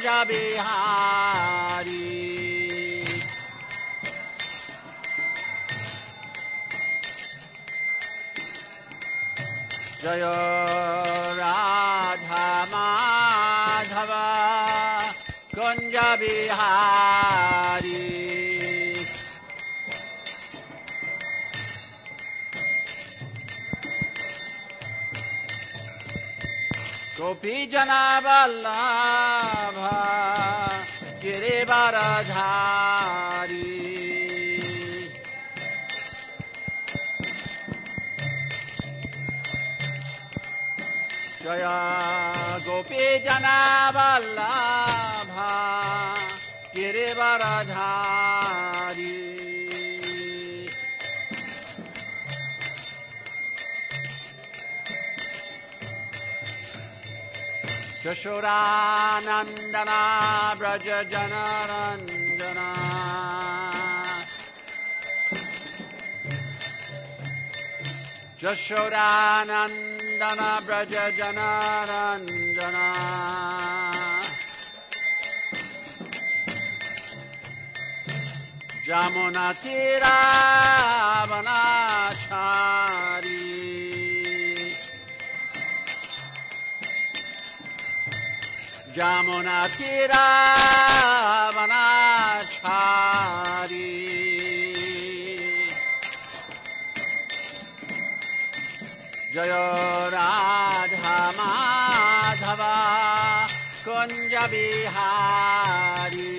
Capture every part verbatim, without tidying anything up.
Kunja Bihari. Jaya Radha Madhava Kunja Bihari. Gopi Jana Vallabha Girivaradhari. Jaya Gopi Jana Vallabha Girivaradhari. Jashodanandana Braja Janarandana. Jashodanandana Braja Janarandana. Jamunatira Vanachari. Jamunatira Vanachari. Jaya Radha Madhava Kunja Bihari.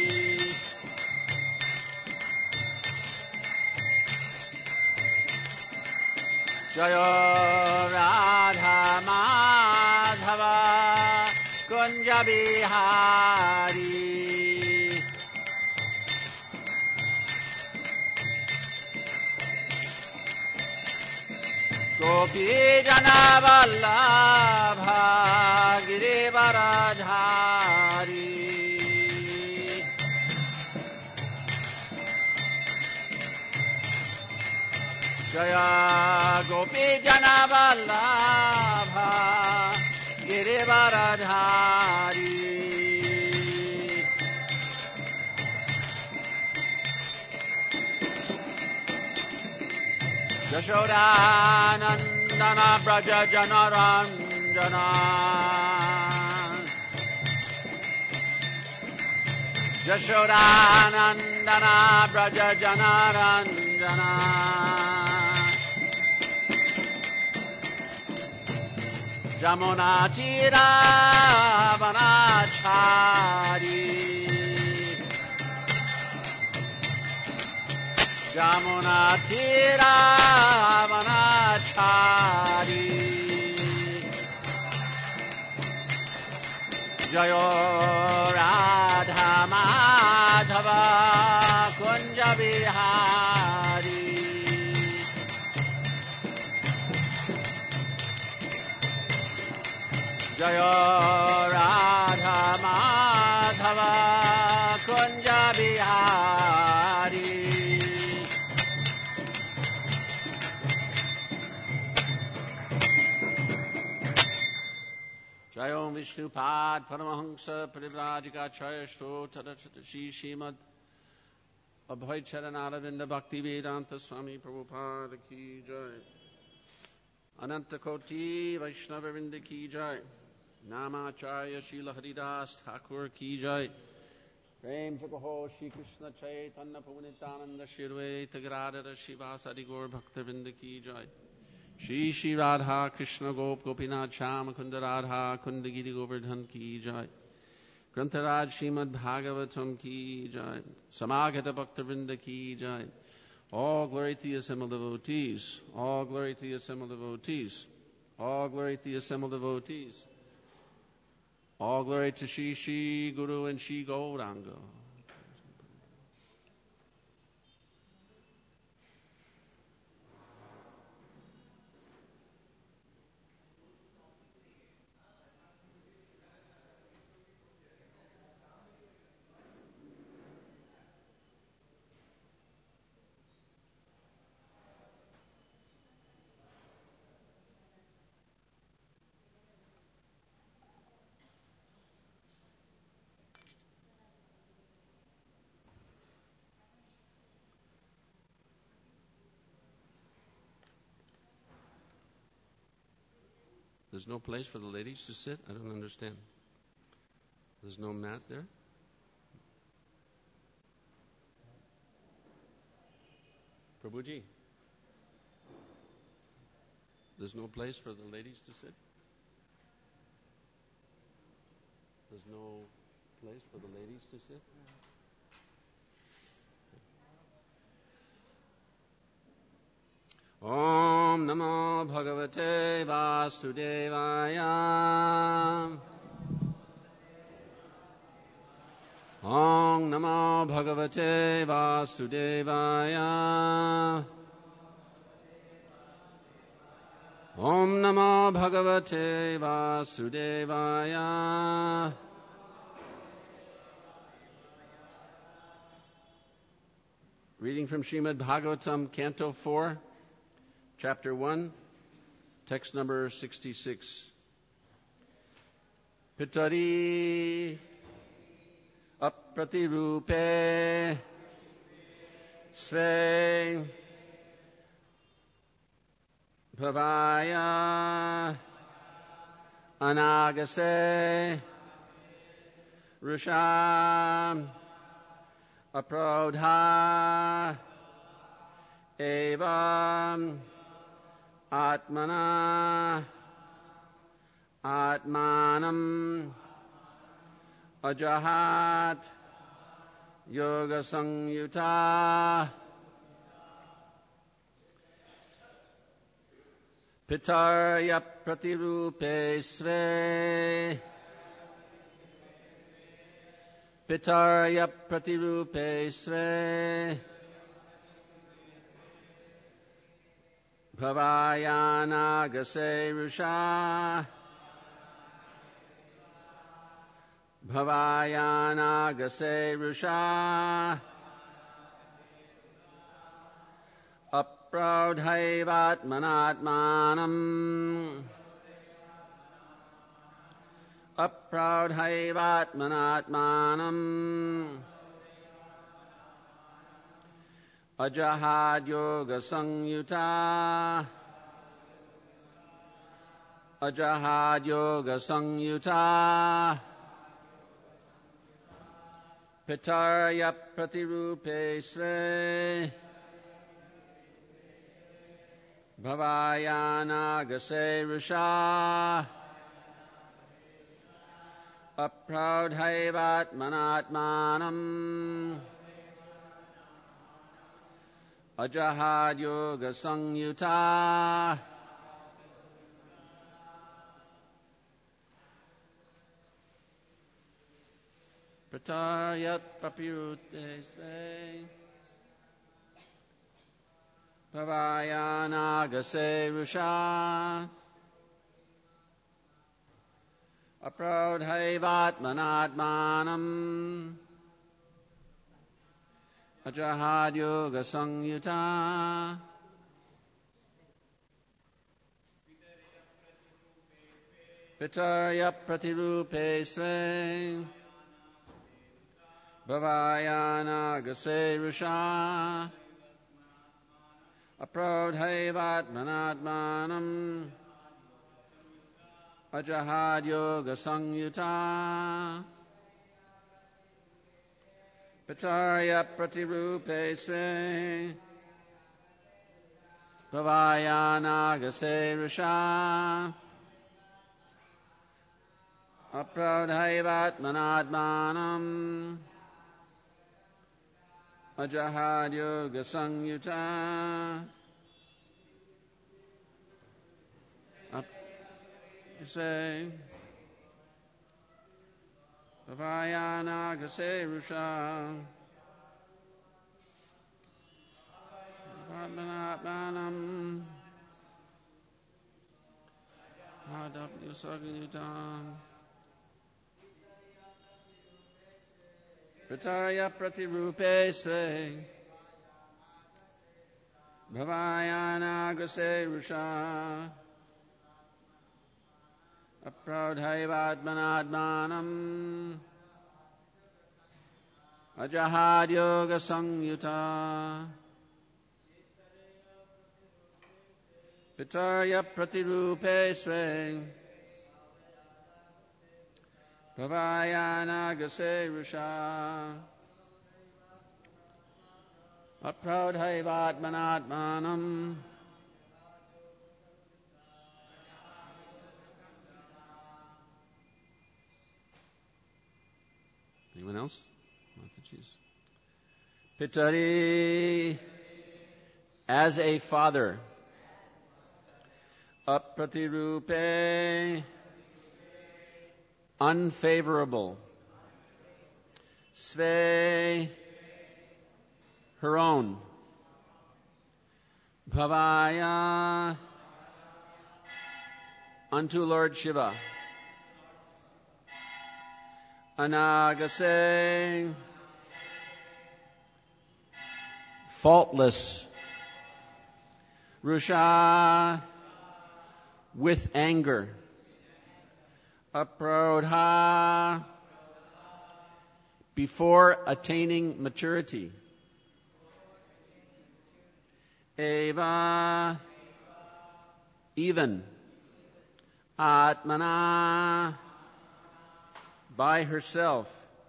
Jaya Radha Madhava Kunja Bihari. Gopi Jana Vallabha Girivaradhari. Jaya Gopi Jana Vallabha Girivaradhari. Jashodanandana Braja Janarandana. Jashodanandana Braja Janarandana. Jamunatira Vanachari. Jamunatira Vanachari. Jaya Radha Madhava Kunja Bihari. Jaya Radha Madhava Kunja Bihari. Jayom Vishnupad Paramahamsa Parivrajikacharya Shrotada Shri Srimad Abhaycharanaravinda Bhakti Vedanta Swami Prabhupada Ki Jai. Ananta Koti Vaishnavavinda Ki Jai. Namacharya Srila Haridas Thakur Ki Jai. Prem Jagaho Shri Krishna Chaitanya Pavanitananda Shirve Tagadara Shivasadi Gaur Bhaktavinda Ki Jai. Shri Shri Radha Krishna Gop Gopinath Shama Kunda Radha Kunda Giri Govardhan Ki Jai. Grantaraj Srimad Bhagavatam Ki Jai. Samagata Bhaktavinda Ki Jai. All glory to the assembled devotees. All glory to the assembled devotees. All glory to the assembled devotees. All glory to Shri Shri Guru and Shri Gauranga. There's no place for the ladies to sit? I don't understand. There's no mat there? Prabhuji, there's no place for the ladies to sit? There's no place for the ladies to sit? Om Namo Bhagavate Vasudevaya. Om Namo Bhagavate Vasudevaya. Om Namo Bhagavate Vasudevaya. Reading from Srimad Bhagavatam, Canto four, Chapter one, text number sixty-six. Pitari apratirupe sve bhavaya anagase rusham aprodha evam atmana atmanam ajahat yoga sangyuta pitarya pratirupe sve pitarya pratirupe sve bhavayana gase rusha bhavayana gase rusha apraudhaivatmanatmanam apraudhaivatmanatmanam ajahad yoga sangyuta ajahad yoga sangyuta pitarya pratirupe sve bhavayana gase rusha apraudhaivatmanatmanam ajahad yoga sangyuta pratayat papirute sve bhavayana gase rusha apraudhaivatmanatmanam ajahad yoga sangyuta pitarya pratirupe sve bhavayana gase rusha apraudhaivatmanatmanam ajahad yoga sangyuta pitarya pratirupe sve bhavayana gase rusha apraudhaivatmanatmanam ajahad yoga sangyuta say bhavayana gase rusha atmanatmanam adap yusagyutam pitarya pratirupe se bhavayana gase rusha apraudhaivatmanatmanam ajahad yoga sangyuta pitarya pratirupe sve Bhavayana Rusha Apraudhaivatmanatmanam Anyone else? Mataji's. Pitari, as a father. Apratirupe, unfavorable. Sve, her own. Bhavaya, unto Lord Shiva. Anagase, faultless. Rusha, with anger. Aprodha, before attaining maturity. Eva, even. Atmana, by herself.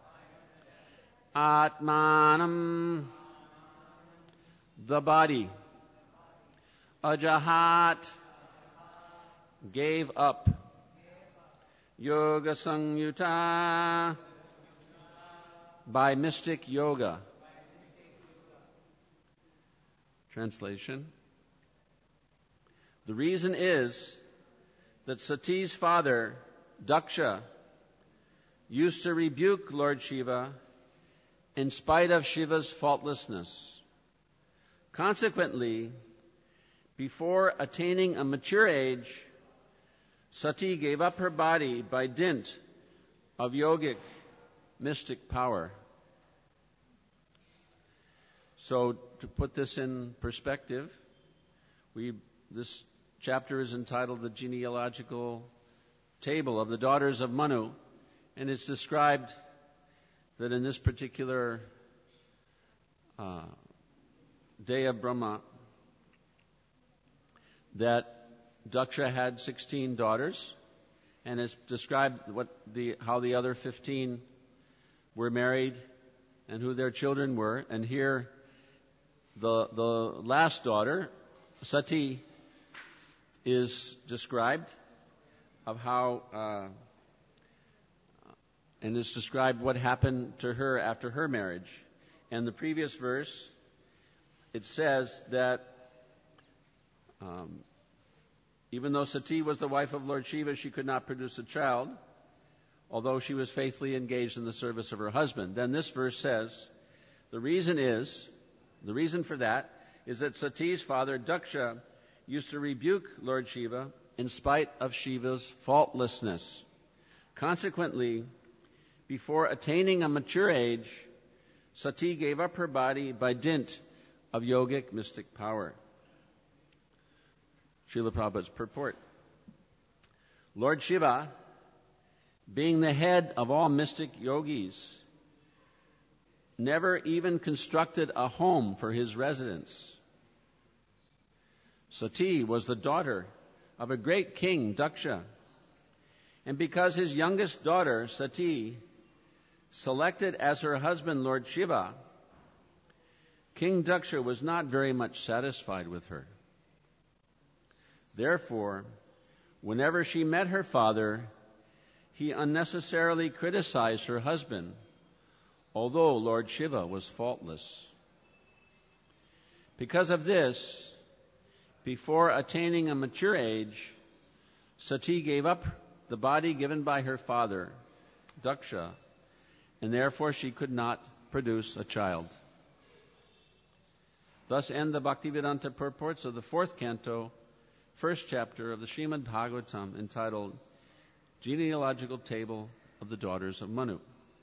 Atmanam, the body. Ajahat, gave up. Yoga Sangyuta, by mystic yoga. Translation. The reason is that Sati's father, Daksha, used to rebuke Lord Shiva in spite of Shiva's faultlessness. Consequently, before attaining a mature age, Sati gave up her body by dint of yogic, mystic power. So, to put this in perspective, we this chapter is entitled The Genealogical Table of the Daughters of Manu, and it's described that in this particular uh, day of Brahma, that Daksha had sixteen daughters, and it's described what the how the other fifteen were married and who their children were. And here, the the last daughter, Sati, is described of how, uh, and it's described what happened to her after her marriage. And the previous verse, it says that um, even though Sati was the wife of Lord Shiva, she could not produce a child, although she was faithfully engaged in the service of her husband. Then this verse says, the reason is, the reason for that is that Sati's father, Daksha, used to rebuke Lord Shiva in spite of Shiva's faultlessness. Consequently, before attaining a mature age, Sati gave up her body by dint of yogic mystic power. Srila Prabhupada's purport. Lord Shiva, being the head of all mystic yogis, never even constructed a home for his residence. Sati was the daughter of a great king, Daksha, and because his youngest daughter, Sati, selected as her husband Lord Shiva, King Daksha was not very much satisfied with her. Therefore, whenever she met her father, he unnecessarily criticized her husband, although Lord Shiva was faultless. Because of this, before attaining a mature age, Sati gave up the body given by her father, Daksha, and therefore she could not produce a child. Thus end the Bhaktivedanta purports of the fourth canto, first chapter of the Srimad Bhagavatam, entitled Genealogical Table of the Daughters of Manu.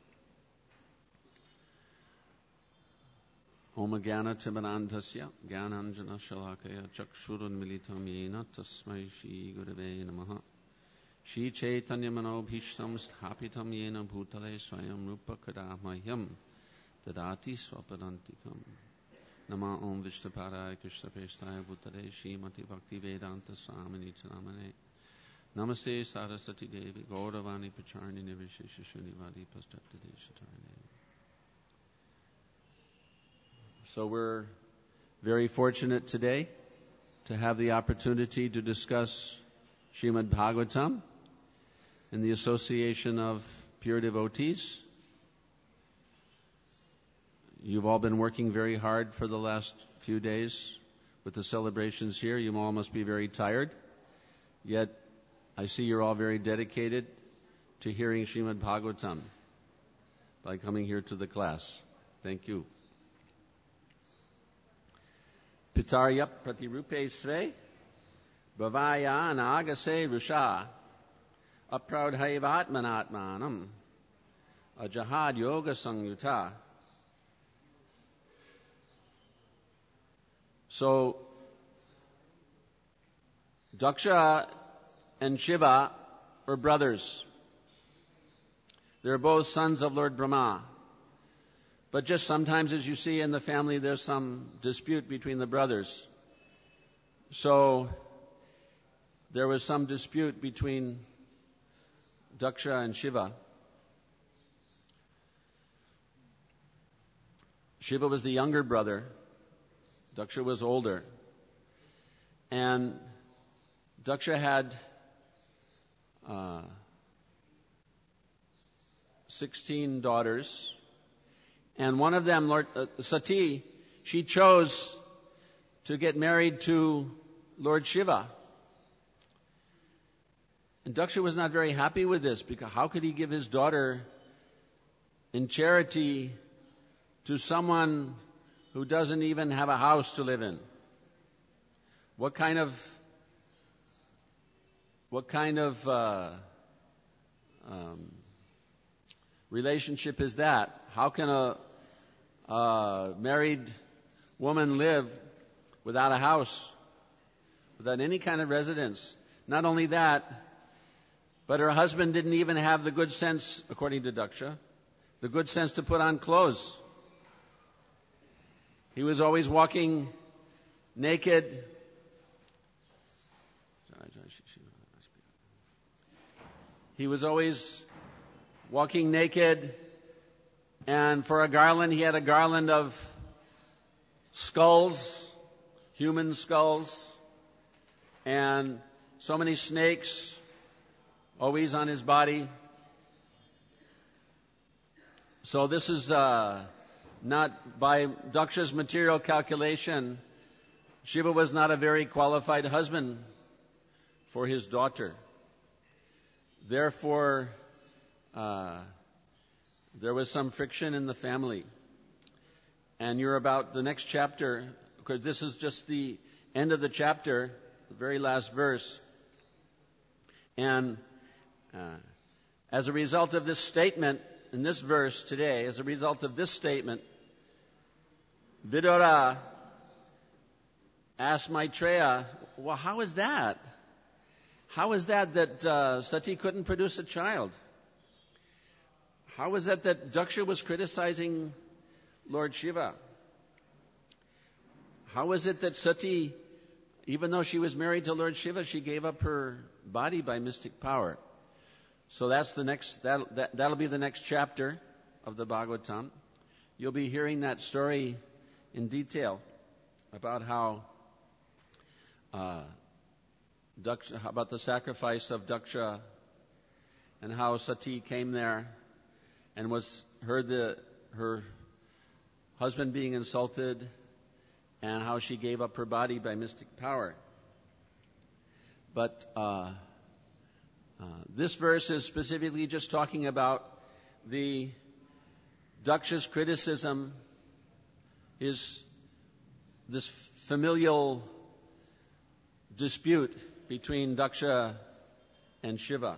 Om Jnana Timirandhasya Jnananjana Shalakaya Chakshurun Militam Yena Tasmai Shri Gurave Namaha Shri Chaitanya Manobhishtam Sthapitam Yena Bhutale Swayam Rupa Kadamahyam Tadati Swapadantikam Nama Om Vishnupadaya Krishna Prestaya Bhutale Shrimati Bhakti Vedanta Swamini Chanamane Namaste Saraswati Devi Gauravani Pacharni Nivishesha Shunivadi Pastatadeshatarni. So we're very fortunate today to have the opportunity to discuss Srimad Bhagavatam in the Association of Pure Devotees. You've all been working very hard for the last few days with the celebrations here. You all must be very tired. Yet, I see you're all very dedicated to hearing Srimad Bhagavatam by coming here to the class. Thank you. Pitarya pratirupe sve bhavaya anagase rusha apraudhaivatmanatmanam ajahad yoga sangyuta. So, Daksha and Shiva were brothers. They're both sons of Lord Brahma. But just sometimes, as you see in the family, there's some dispute between the brothers. So, there was some dispute between Daksha and Shiva. Shiva was the younger brother. Daksha was older. And Daksha had uh, sixteen daughters. And one of them, Lord uh, Sati, she chose to get married to Lord Shiva. And Daksha was not very happy with this, because how could he give his daughter in charity to someone who doesn't even have a house to live in? What kind of what kind of uh, um, relationship is that? How can a, a married woman live without a house, without any kind of residence? Not only that, but her husband didn't even have the good sense, according to Daksha, the good sense to put on clothes. He was always walking naked. He was always walking naked, and for a garland, he had a garland of skulls, human skulls, and so many snakes always on his body. So this is uh, not, by Daksha's material calculation, Shiva was not a very qualified husband for his daughter. Therefore, uh, there was some friction in the family. And you're about the next chapter, because this is just the end of the chapter, the very last verse. And uh, as a result of this statement, in this verse today, as a result of this statement, Vidura asked Maitreya, well, how is that? How is that that uh, Sati couldn't produce a child? How is that that Daksha was criticizing Lord Shiva? How is it that Sati, even though she was married to Lord Shiva, she gave up her body by mystic power? So that's the next, that, that, that'll be the next chapter of the Bhagavatam. You'll be hearing that story in detail about how uh, Daksha, about the sacrifice of Daksha, and how Sati came there and was heard the her husband being insulted, and how she gave up her body by mystic power. But uh, uh, this verse is specifically just talking about the Daksha's criticism, his this familial dispute between Daksha and Shiva,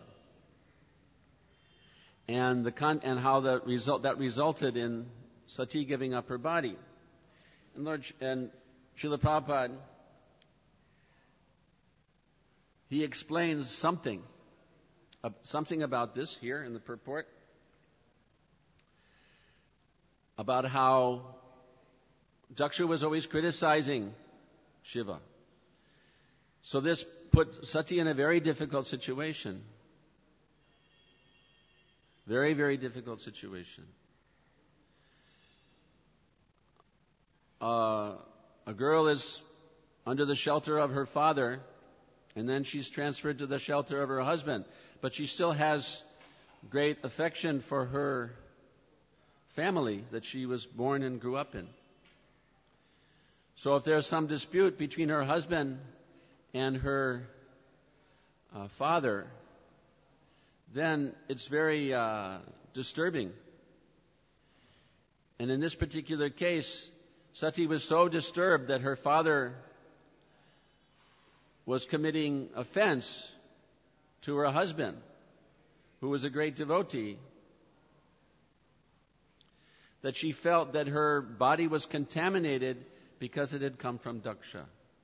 and the con- and how the result that resulted in Sati giving up her body. And Lord and Srila Prabhupada, he explains something, uh, something about this here in the purport, about how Daksha was always criticizing Shiva. So this put Sati in a very difficult situation. Very, very difficult situation. Uh, a girl is under the shelter of her father, and then she's transferred to the shelter of her husband. But she still has great affection for her family that she was born and grew up in. So if there's some dispute between her husband and her uh, father, then it's very uh, disturbing. And in this particular case, Sati was so disturbed that her father was committing offense to her husband, who was a great devotee, that she felt that her body was contaminated because it had come from Daksha.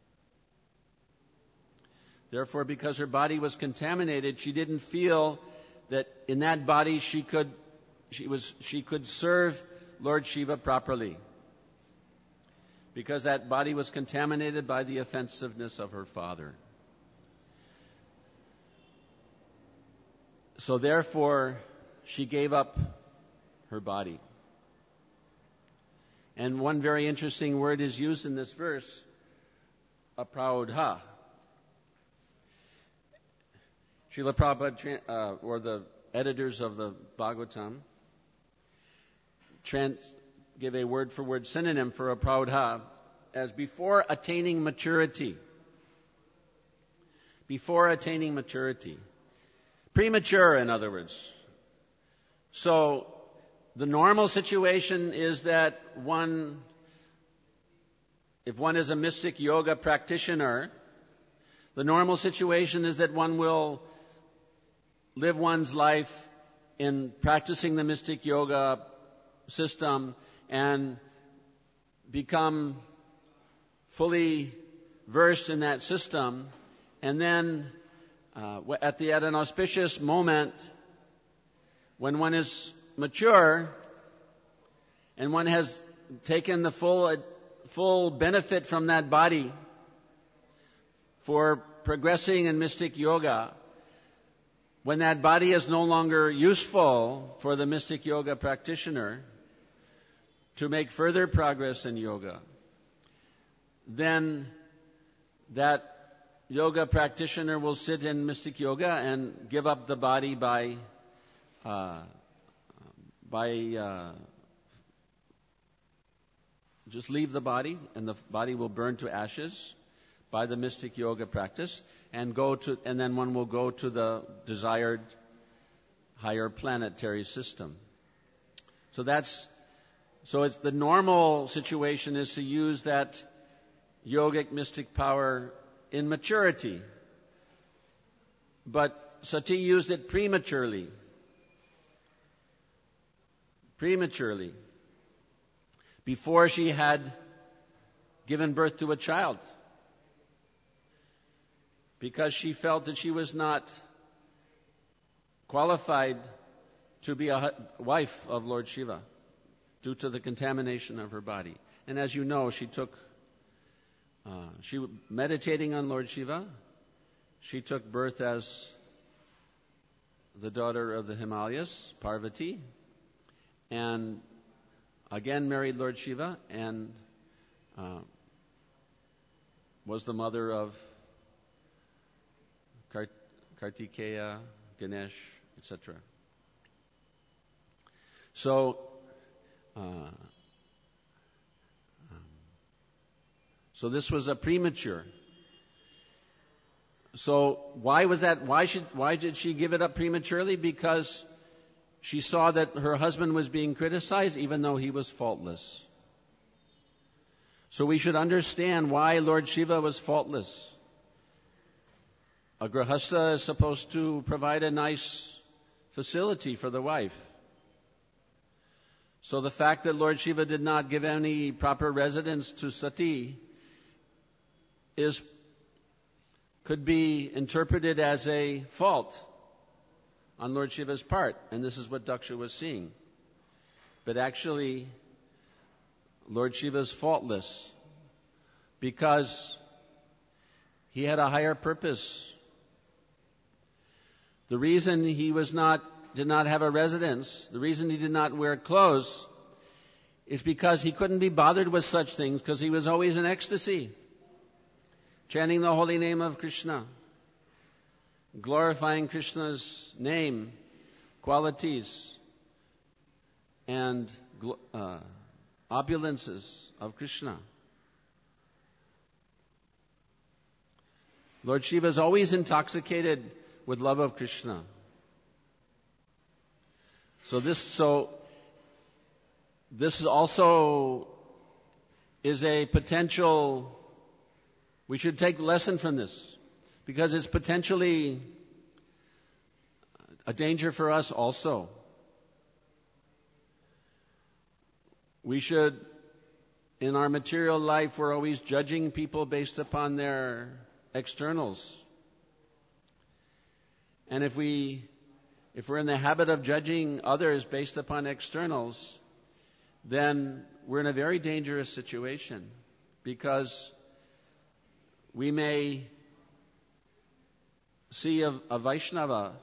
Therefore, because her body was contaminated, she didn't feel that in that body she could she was she could serve Lord Shiva properly, because that body was contaminated by the offensiveness of her father. So therefore, she gave up her body. And one very interesting word is used in this verse, apraudha. Srila Prabhupada, uh, or the editors of the Bhagavatam, trans- give a word-for-word synonym for apraudha as before attaining maturity. Before attaining maturity. Premature, in other words. So, the normal situation is that one, if one is a mystic yoga practitioner, the normal situation is that one will live one's life in practicing the mystic yoga system and become fully versed in that system, and then uh, at the at an auspicious moment, when one is mature and one has taken the full full benefit from that body for progressing in mystic yoga, when that body is no longer useful for the mystic yoga practitioner to make further progress in yoga, then that yoga practitioner will sit in mystic yoga and give up the body by uh, by uh, just leave the body, and the body will burn to ashes by the mystic yoga practice, and go to, and then one will go to the desired higher planetary system. So that's, so it's the normal situation is to use that yogic mystic power in maturity. But Sati used it prematurely. Prematurely. Before she had given birth to a child. Because she felt that she was not qualified to be a wife of Lord Shiva due to the contamination of her body. And as you know, she took, uh, she meditating on Lord Shiva, she took birth as the daughter of the Himalayas, Parvati, and again married Lord Shiva, and uh, was the mother of Kartikeya, Ganesh, et cetera. So, uh, um, so this was a premature. So why was that? Why should? Why did she give it up prematurely? Because she saw that her husband was being criticized, even though he was faultless. So we should understand why Lord Shiva was faultless. A grahastha is supposed to provide a nice facility for the wife. So the fact that Lord Shiva did not give any proper residence to Sati is could be interpreted as a fault on Lord Shiva's part, and this is what Daksha was seeing. But actually, Lord Shiva is faultless because He had a higher purpose. The reason he was not, did not have a residence, the reason he did not wear clothes, is because he couldn't be bothered with such things, because he was always in ecstasy, chanting the holy name of Krishna, glorifying Krishna's name, qualities, and uh, opulences of Krishna. Lord Shiva is always intoxicated with love of Krishna. So this, so this also is a potential. We should take lesson from this, because it's potentially a danger for us also. We should, in our material life, we're always judging people based upon their externals. And if we, if we're in the habit of judging others based upon externals, then we're in a very dangerous situation, because we may see a, a Vaishnava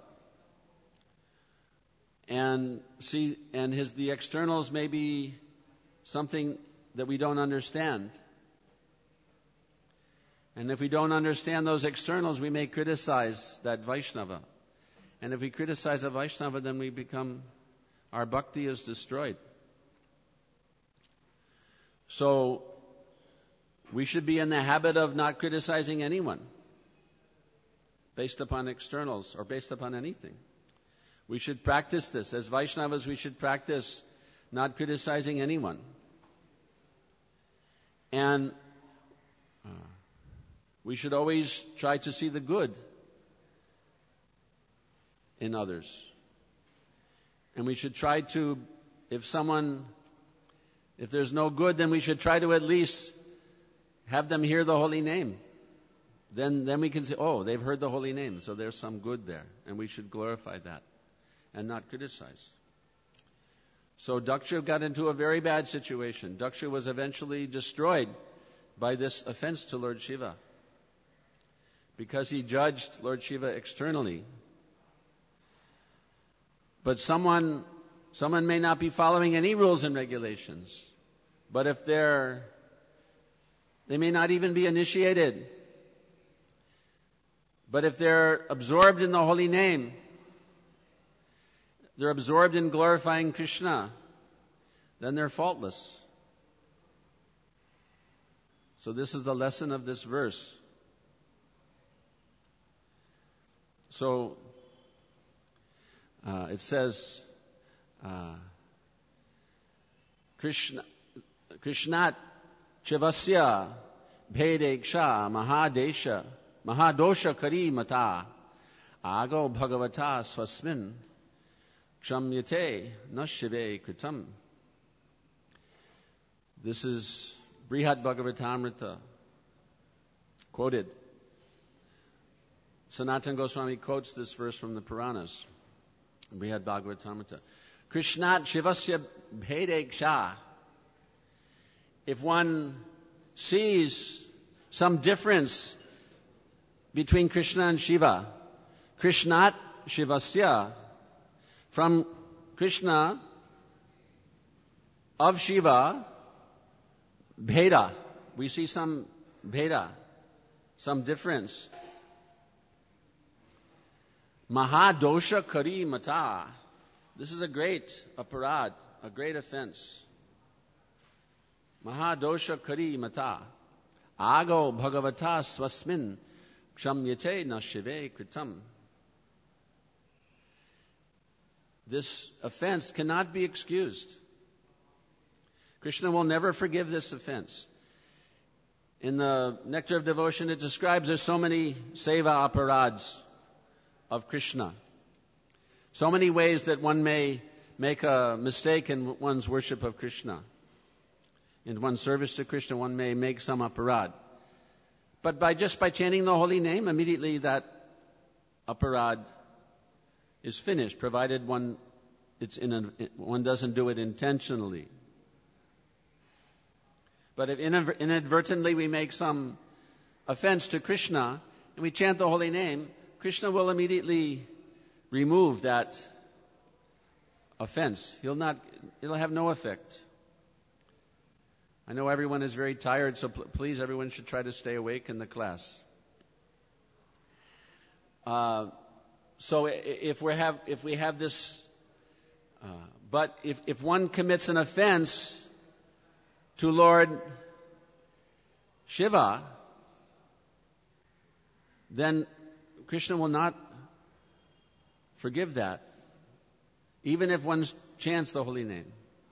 and see, and his, the externals may be something that we don't understand. And if we don't understand those externals, we may criticize that Vaishnava. And if we criticize a Vaishnava, then we become, our bhakti is destroyed. So, we should be in the habit of not criticizing anyone based upon externals or based upon anything. We should practice this. As Vaishnavas, we should practice not criticizing anyone. And uh, we should always try to see the good in others. And we should try to, if someone, if there's no good, then we should try to at least have them hear the holy name. Then, then we can say, oh, they've heard the holy name, so there's some good there. And we should glorify that and not criticize. So Daksha got into a very bad situation. Daksha was eventually destroyed by this offense to Lord Shiva, because he judged Lord Shiva externally. But someone, someone may not be following any rules and regulations, but if they're, they may not even be initiated. But if they're absorbed in the holy name, they're absorbed in glorifying Krishna, then they're faultless. So this is the lesson of this verse. So uh, it says, uh, Krishna, Krishnat Chivasya Bhedeksha Mahadesha Mahadosha Kari Mata Ago Bhagavata Swasmin Kshamyate Nashive Kritam. This is Brihad Bhagavatamrita, quoted. Sanatana Goswami quotes this verse from the Puranas, Brihad Bhagavatamrita. Krishnat Shivasya Bhedeksha. If one sees some difference between Krishna and Shiva, Krishnat Shivasya, from Krishna, of Shiva, Bheda. We see some Bheda, some difference. Mahadosha Kari Mata. This is a great aparad, a great offense. Mahadosha Kari Mata. Ago Bhagavata Swasmin Kshamyate Nashive Kritam. This offense cannot be excused. Krishna will never forgive this offense. In the Nectar of Devotion, it describes there's so many seva aparads of Krishna. So many ways that one may make a mistake in one's worship of Krishna. In one's service to Krishna, one may make some aparad. But by just by chanting the holy name, immediately that aparad is finished, provided one it's in a, one doesn't do it intentionally. But if inadvertently we make some offense to Krishna, and we chant the holy name, Krishna will immediately remove that offense. He'll not, it'll have no effect. I know everyone is very tired, so pl- please, everyone should try to stay awake in the class. Uh, so if we have, if we have this, uh, but if, if one commits an offense to Lord Shiva, then Krishna will not forgive that, even if one chants the holy name.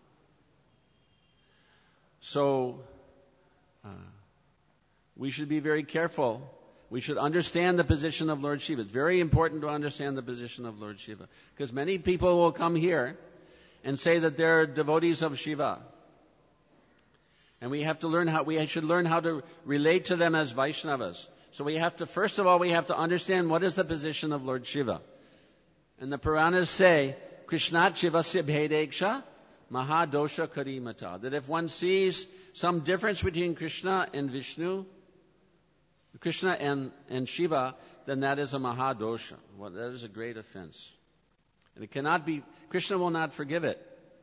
So, uh, we should be very careful. We should understand the position of Lord Shiva. It's very important to understand the position of Lord Shiva, because many people will come here and say that they're devotees of Shiva. And we have to learn how, we should learn how to relate to them as Vaishnavas. So we have to, first of all, we have to understand what is the position of Lord Shiva. And the Puranas say, Krishnat Shivasya Bhedeksha Mahadosha Karimata. That if one sees some difference between Krishna and Vishnu, Krishna and, and Shiva, then that is a Mahadosha. Well, that is a great offense. And it cannot be, Krishna will not forgive it.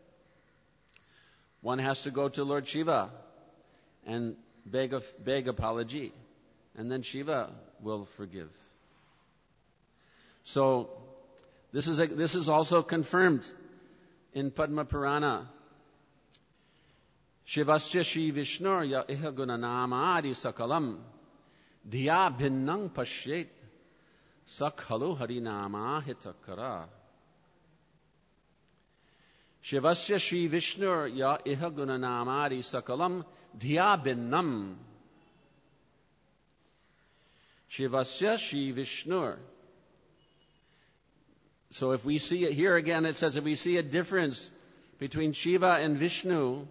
One has to go to Lord Shiva and beg, a, beg apology. And then Shiva will forgive. So, this is a, this is also confirmed in Padma Purana. Shivasya Shri Vishnur ya iha gunanama adi sakalam dhiya bhinnang pashyet sakhalu harinama hitakara. Shivasya Shri Vishnur ya iha gunanama adi sakalam dhiya bhinnam. Shivasya Shri Vishnur. So if we see it here again, it says if we see a difference between Shiva and Vishnu,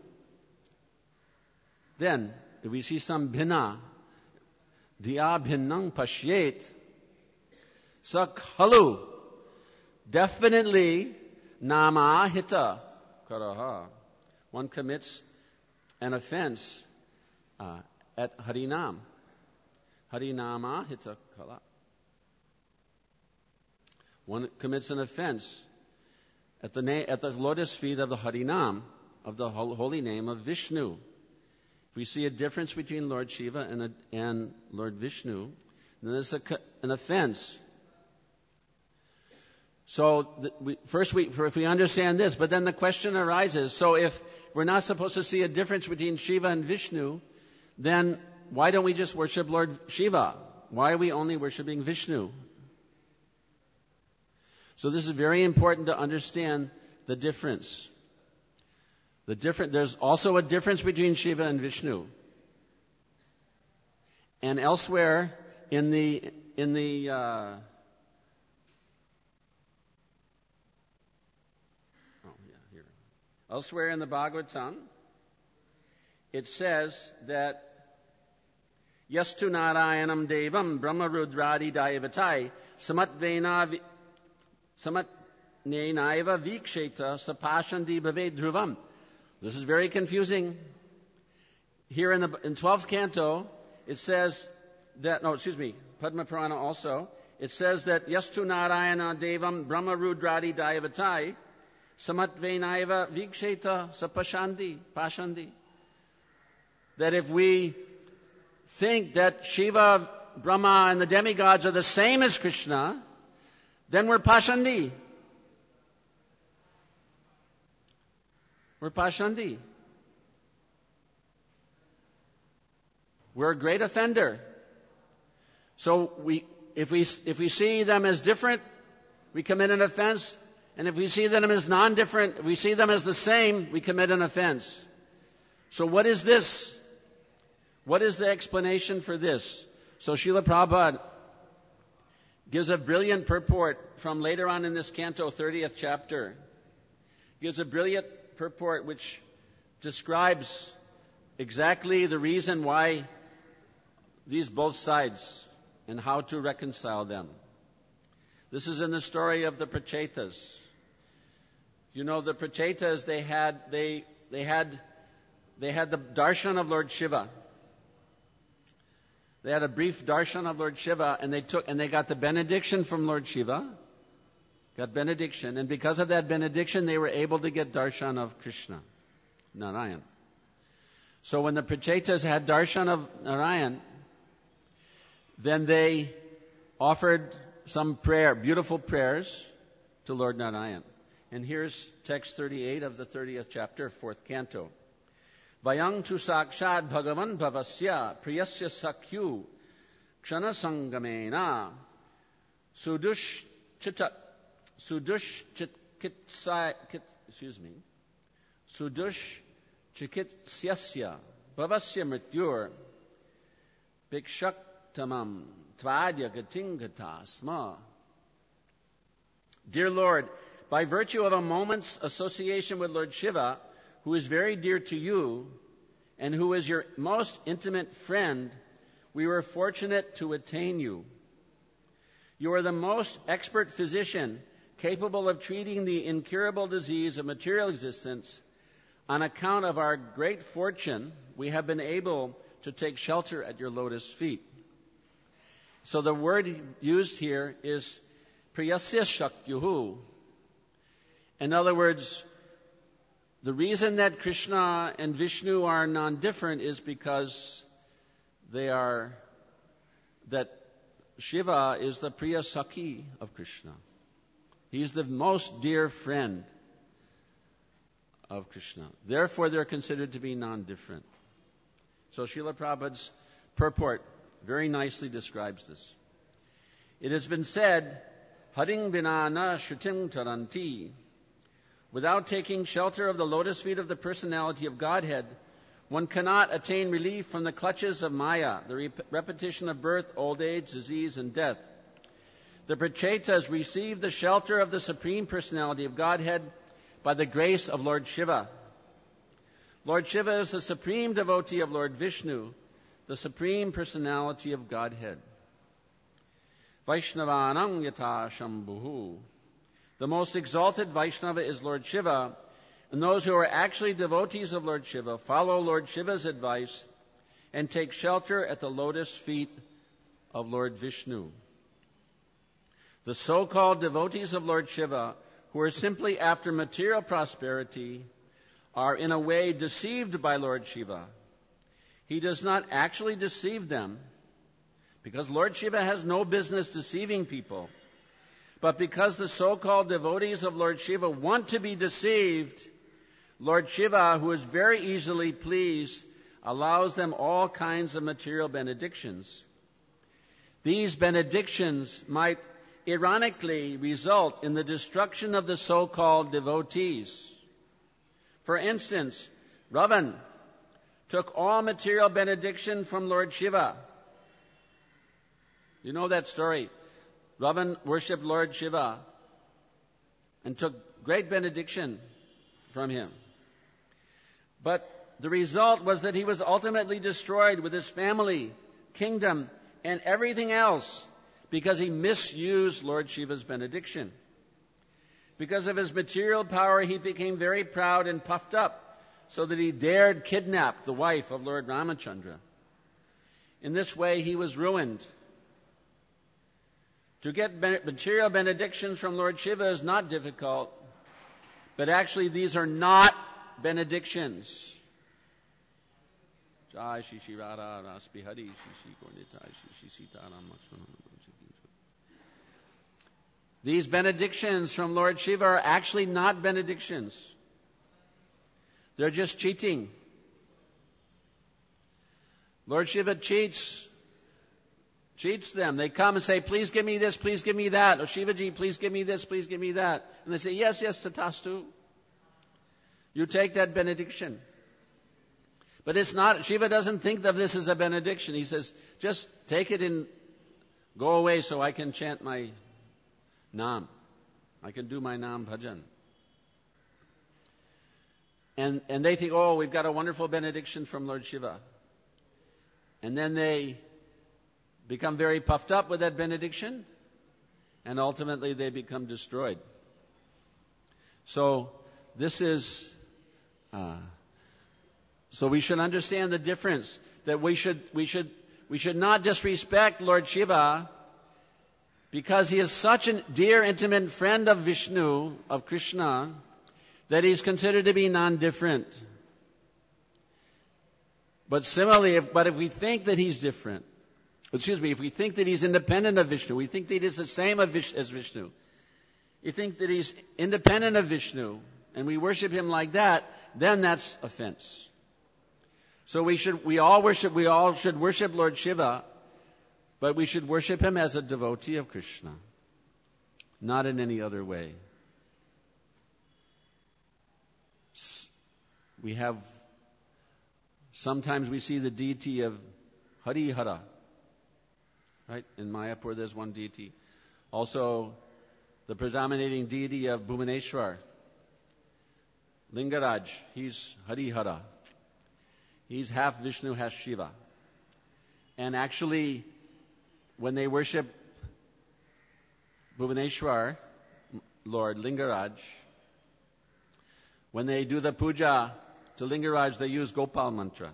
then if we see some bhina, diya bhinnang pashyet, sakhalu, definitely nama hita karaha. One commits an offense uh, at Harinam. Harinama hita kala. One commits an offense at the na- at the lotus feet of the Harinam, of the holy name of Vishnu. If we see a difference between Lord Shiva and, a, and Lord Vishnu, then it's a, an offense. So the, we, first, we, for if we understand this, but then the question arises: so if we're not supposed to see a difference between Shiva and Vishnu, then why don't we just worship Lord Shiva? Why are we only worshiping Vishnu? So this is very important to understand the difference. The different, there's also a difference between Shiva and Vishnu. And elsewhere in the in the uh, oh yeah, here. Elsewhere in the Bhagavatam, it says that Yastu Narayanam Devam Brahma Rudradi Daivatai Samatvena Samat Nenaiva Viksheta Sapashandi Bhave Dhruvam. This is very confusing. Here in the in twelfth canto, it says that, no, excuse me, Padma Purana also, it says that Yastu Narayana Devam Brahma Rudradi Daivatai Samat Venaiva Viksheta Sapashandi Pashandi. That if we think that Shiva, Brahma, and the demigods are the same as Krishna, then we're Pashandi. We're Pashandi. We're a great offender. So we, if we, if we see them as different, we commit an offense. And if we see them as non-different, if we see them as the same, we commit an offense. So what is this? What is the explanation for this? So Srila Prabhupada gives a brilliant purport from later on in this canto, thirtieth chapter. Gives a brilliant purport which describes exactly the reason why these both sides and how to reconcile them. This is in the story of the Prachetas. You know, the Prachetas, they had they they had they had the darshan of Lord Shiva. They had a brief darshan of Lord Shiva, and they took and they got the benediction from Lord Shiva. Got benediction, and because of that benediction, they were able to get darshan of Krishna, Narayan. So when the Prachetas had darshan of Narayan, then they offered some prayer, beautiful prayers to Lord Narayan. And here's text thirty-eight of the thirtieth chapter, fourth canto. Vayang tu sakshad bhagavan bhavasya priyasya sakyu kshana sangamena sudush chita sudush chikitsai kit, excuse me sudush chikitsyasya bhavasya mrityur bhikshaktamam tvadya gatingata sma. Dear Lord, by virtue of a moment's association with Lord Shiva, who is very dear to you and who is your most intimate friend, we were fortunate to attain you. You are the most expert physician capable of treating the incurable disease of material existence. On account of our great fortune, we have been able to take shelter at your lotus feet. So the word used here is priyasya shakyuhu. In other words, the reason that Krishna and Vishnu are non-different is because they are, that Shiva is the Priya Sakhi of Krishna. He's the most dear friend of Krishna. Therefore, they're considered to be non-different. So Srila Prabhupada's purport very nicely describes this. It has been said, Haring vinana shrutim taranti. Without taking shelter of the lotus feet of the personality of Godhead, one cannot attain relief from the clutches of Maya, the rep- repetition of birth, old age, disease, and death. The Prachetas received the shelter of the Supreme Personality of Godhead by the grace of Lord Shiva. Lord Shiva is the supreme devotee of Lord Vishnu, the Supreme Personality of Godhead. Vaishnavanam yata shambhuhu. The most exalted Vaishnava is Lord Shiva, and those who are actually devotees of Lord Shiva follow Lord Shiva's advice and take shelter at the lotus feet of Lord Vishnu. The so-called devotees of Lord Shiva, who are simply after material prosperity, are in a way deceived by Lord Shiva. He does not actually deceive them, because Lord Shiva has no business deceiving people. But because the so-called devotees of Lord Shiva want to be deceived, Lord Shiva, who is very easily pleased, allows them all kinds of material benedictions. These benedictions might ironically result in the destruction of the so-called devotees. For instance, Ravan took all material benediction from Lord Shiva. You know that story. Ravan worshipped Lord Shiva and took great benediction from him. But the result was that he was ultimately destroyed with his family, kingdom, and everything else because he misused Lord Shiva's benediction. Because of his material power, he became very proud and puffed up, so that he dared kidnap the wife of Lord Ramachandra. In this way, he was ruined. To get material benedictions from Lord Shiva is not difficult, but actually these are not benedictions. These benedictions from Lord Shiva are actually not benedictions. They're just cheating. Lord Shiva cheats Cheats them. They come and say, please give me this, please give me that. Or Shivaji, please give me this, please give me that. And they say, yes, yes, tatastu. You take that benediction. But it's not, Shiva doesn't think of this as a benediction. He says, just take it and go away so I can chant my Nam. I can do my Nam bhajan. And, and they think, oh, we've got a wonderful benediction from Lord Shiva. And then they become very puffed up with that benediction, and ultimately they become destroyed. So this is, uh, so we should understand the difference, that we should, we should, we should not disrespect Lord Shiva because he is such a dear, intimate friend of Vishnu, of Krishna, that he's considered to be non-different. But similarly, if, but if we think that he's different, excuse me, if we think that he's independent of Vishnu, we think that he's the same as Vishnu, you think that he's independent of Vishnu, and we worship him like that, then that's offense. So we should, we all worship, we all should worship Lord Shiva, but we should worship him as a devotee of Krishna, not in any other way. We have, sometimes we see the deity of Harihara, right? In Mayapur there's one deity. Also, the predominating deity of Bhubaneswar, Lingaraj, he's Harihara. He's half Vishnu, half Shiva. And actually, when they worship Bhubaneswar, Lord Lingaraj, when they do the puja to Lingaraj, they use Gopal mantra.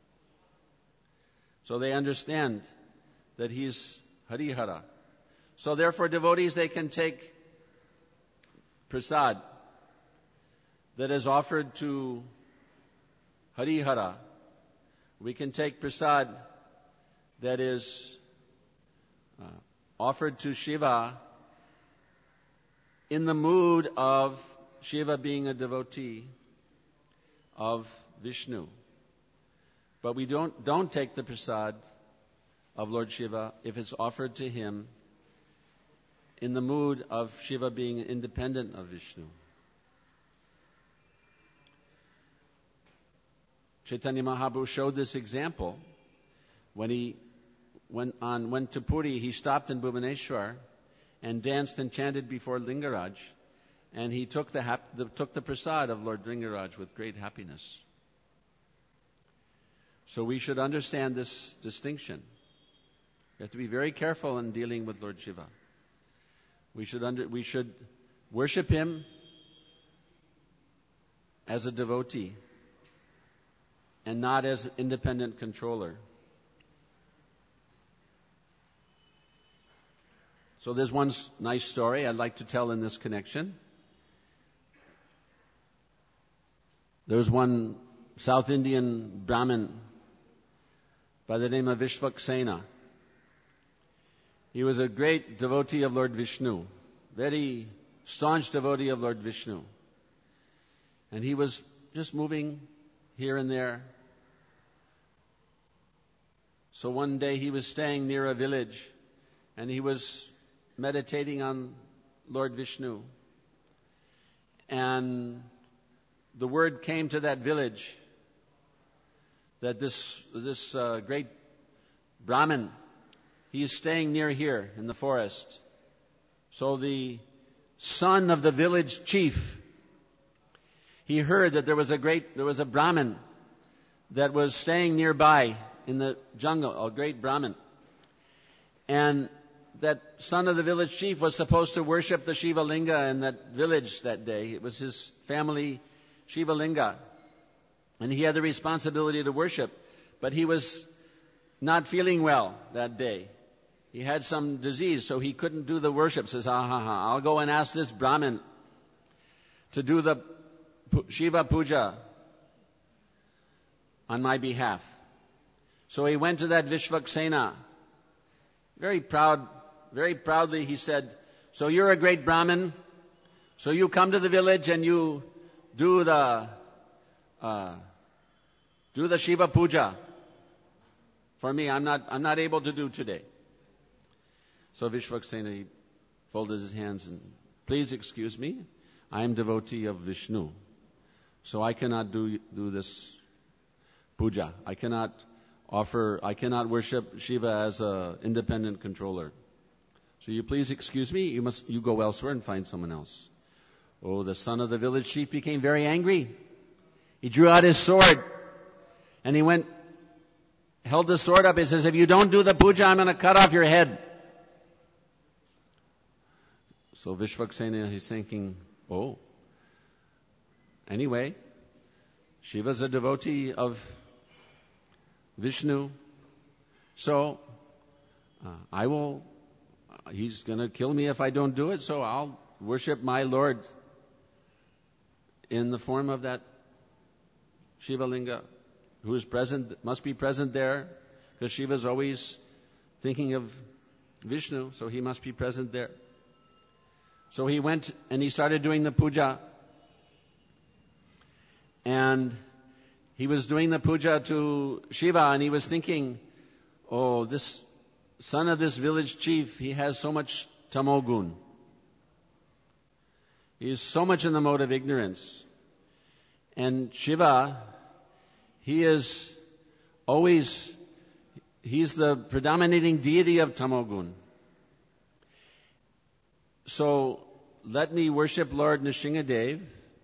So they understand that he's Harihara. So therefore, devotees, they can take prasad that is offered to Harihara. We can take prasad that is uh, offered to Shiva in the mood of Shiva being a devotee of Vishnu. But we don't, don't take the prasad of Lord Shiva if it's offered to him in the mood of Shiva being independent of Vishnu. Chaitanya Mahaprabhu showed this example when he went, on, went to Puri. He stopped in Bhubaneswar and danced and chanted before Lingaraj, and he took the, hap- the, took the prasad of Lord Lingaraj with great happiness. So we should understand this distinction. We have to be very careful in dealing with Lord Shiva. We should, under, we should worship him as a devotee and not as an independent controller. So there's one nice story I'd like to tell in this connection. There was one South Indian Brahmin by the name of Vishvaksena. He was a great devotee of Lord Vishnu, very staunch devotee of Lord Vishnu. And he was just moving here and there. So one day he was staying near a village and he was meditating on Lord Vishnu. And the word came to that village that this, this uh, great Brahmin, he is staying near here in the forest. So the son of the village chief, he heard that there was a great, there was a Brahmin that was staying nearby in the jungle, a great Brahmin. And that son of the village chief was supposed to worship the Shiva Linga in that village that day. It was his family Shiva Linga. And he had the responsibility to worship. But he was not feeling well that day. He had some disease, so he couldn't do the worship. Says, ha ha ha, I'll go and ask this Brahmin to do the Shiva Puja on my behalf. So he went to that Vishvaksena. Very proud, very proudly he said, so you're a great Brahmin, so you come to the village and you do the uh, do the Shiva Puja for me. I'm not I'm not able to do today. So Vishvaksena, he folded his hands and, please excuse me, I am devotee of Vishnu, so I cannot do do this puja. I cannot offer, I cannot worship Shiva as an independent controller. So you please excuse me, you must, you go elsewhere and find someone else. Oh, the son of the village chief became very angry. He drew out his sword and he went, held the sword up. He says, if you don't do the puja, I'm going to cut off your head. So Vishvaksena, he's thinking, oh, anyway, Shiva's a devotee of Vishnu, So uh, I will, uh, he's going to kill me if I don't do it, so I'll worship my Lord in the form of that Shiva Linga, who is present, must be present there, because Shiva is always thinking of Vishnu, so he must be present there. So he went and he started doing the puja. And he was doing the puja to Shiva, and he was thinking, oh, this son of this village chief, he has so much tamogun. He is so much in the mode of ignorance. And Shiva, he is always, he's the predominating deity of tamogun. So let me worship Lord Nrsingadev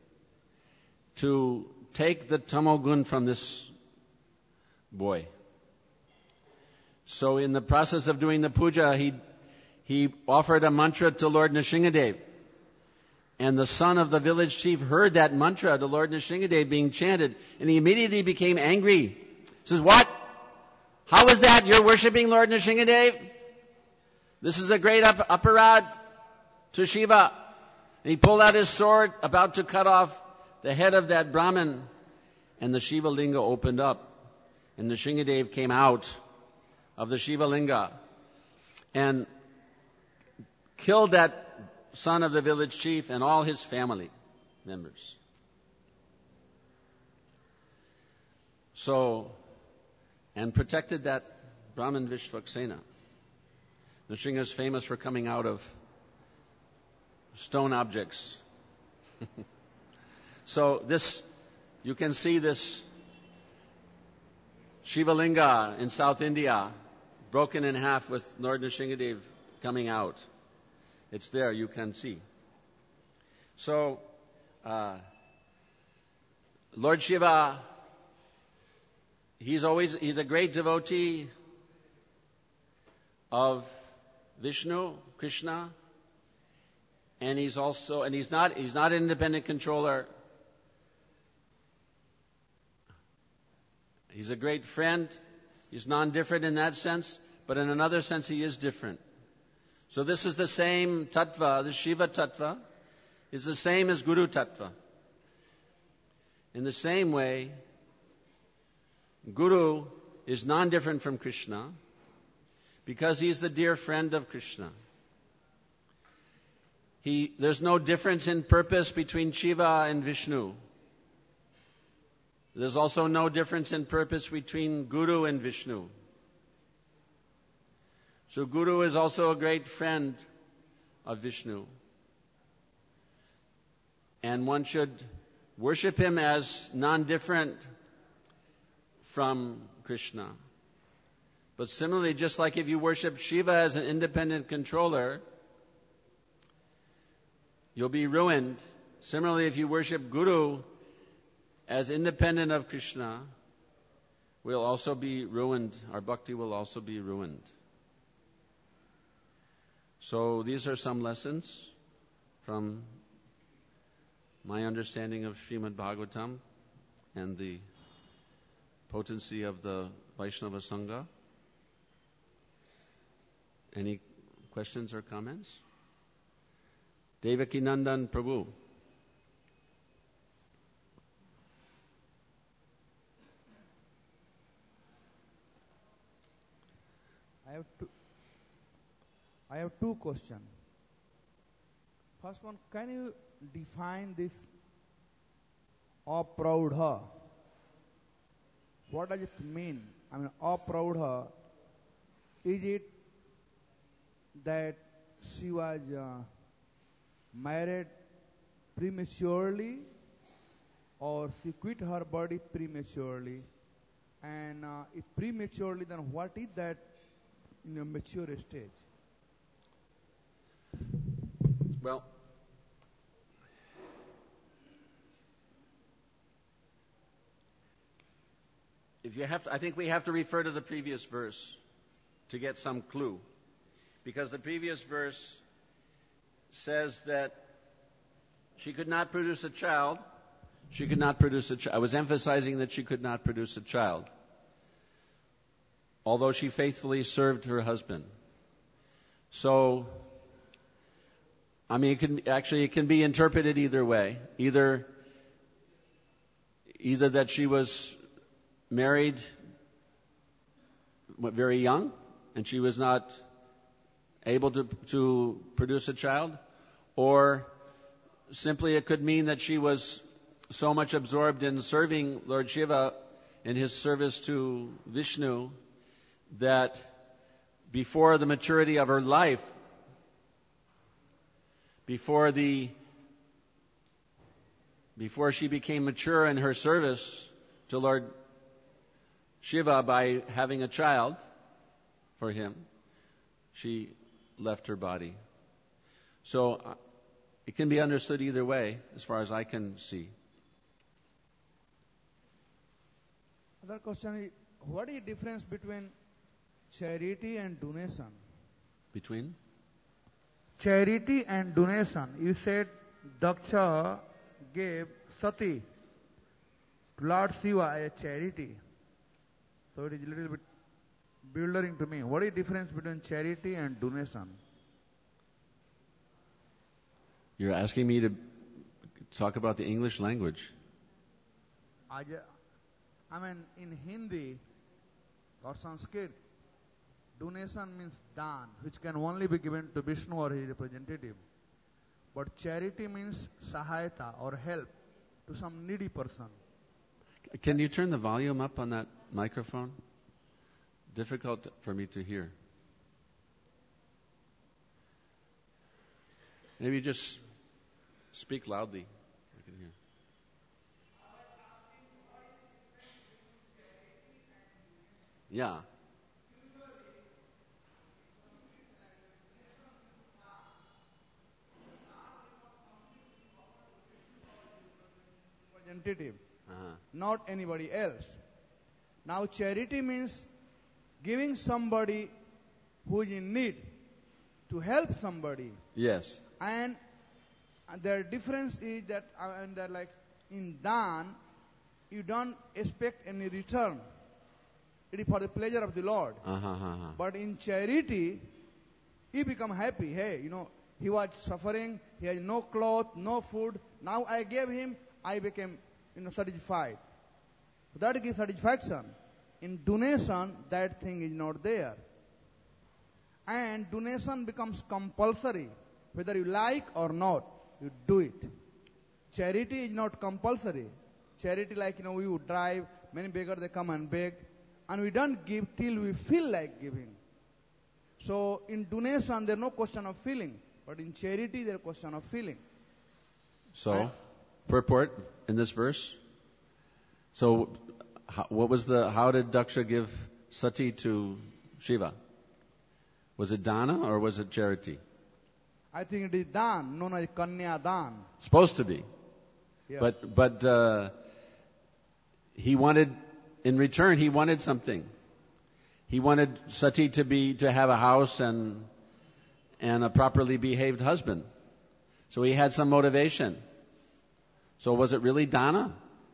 to take the tamogun from this boy. So in the process of doing the puja, he he offered a mantra to Lord Nrsingadev. And the son of the village chief heard that mantra to Lord Nrsingadev being chanted, and he immediately became angry. He says, what? How is that? You're worshipping Lord Nrsingadev? This is a great up- aparad to Shiva. And he pulled out his sword, about to cut off the head of that Brahmin, and the Shiva Linga opened up, and Nrsingadev came out of the Shiva Linga and killed that son of the village chief and all his family members. So, and protected that Brahmin Vishvaksena. Nrsinga is famous for coming out of stone objects. So this, you can see this Shiva Linga in South India, broken in half with Lord Nrsingadev coming out. It's there, you can see. So, uh, Lord Shiva, he's always, he's a great devotee of Vishnu, Krishna, and he's also, and he's not, he's not an independent controller. He's a great friend. He's non-different in that sense, but in another sense he is different. So this is the same tattva, the Shiva tattva is the same as Guru tattva. In the same way, Guru is non-different from Krishna because he's the dear friend of Krishna. He, there's no difference in purpose between Shiva and Vishnu. There's also no difference in purpose between Guru and Vishnu. So Guru is also a great friend of Vishnu. And one should worship him as non-different from Krishna. But similarly, just like if you worship Shiva as an independent controller, you'll be ruined. Similarly, if you worship Guru as independent of Krishna, we'll also be ruined. Our bhakti will also be ruined. So these are some lessons from my understanding of Srimad Bhagavatam and the potency of the Vaishnava Sangha. Any questions or comments? Devaki Nandan Prabhu. I have two, I have two questions. First one, can you define this apraudha? What does it mean? I mean, apraudha, is it that she was uh, married prematurely, or she quit her body prematurely? And uh, if prematurely, then what is that in a mature stage? Well, if you have to, I think we have to refer to the previous verse to get some clue. Because the previous verse says that she could not produce a child. She could not produce a child. I was emphasizing that she could not produce a child. although she faithfully served her husband. So, I mean, it can actually it can be interpreted either way. Either, either that she was married very young and she was not able to to produce a child, or simply it could mean that she was so much absorbed in serving Lord Shiva in his service to Vishnu that before the maturity of her life, before the before she became mature in her service to Lord Shiva by having a child for him, she left her body. So uh, it can be understood either way, as far as I can see. Other question is, what is the difference between charity and donation? Between? Charity and donation. You said Daksha gave Sati to Lord Shiva as charity. So it is a little bit bewildering to me. What is the difference between charity and donation? You're asking me to talk about the English language. I, I mean, in Hindi or Sanskrit, donation means dan, which can only be given to Vishnu or his representative. But charity means sahayata or help to some needy person. Can you turn the volume up on that microphone? Difficult for me to hear. Maybe just speak loudly. I can hear. Yeah. Representative, Uh-huh. not anybody else. Now charity means giving somebody who is in need to help somebody. Yes. And the difference is that uh, and that like in dan, you don't expect any return. It is for the pleasure of the Lord. Uh-huh, uh-huh. But in charity, you become happy. Hey, you know, he was suffering, he has no cloth, no food. Now I gave him, I became, you know, satisfied. That gives satisfaction. In donation, that thing is not there. And donation becomes compulsory. Whether you like or not, you do it. Charity is not compulsory. Charity, like, you know, we would drive, many beggars, they come and beg. And we don't give till we feel like giving. So in donation, there's no question of feeling. But in charity, there's a question of feeling. So, And purport in this verse. So, how, what was the? How did Daksha give sati to Shiva? Was it dana or was it charity? I think it is dan, known as kanya dan. Supposed to be, Yeah. but but uh, he wanted, in return, he wanted something. He wanted sati to be to have a house and and a properly behaved husband. So he had some motivation. So was it really dana?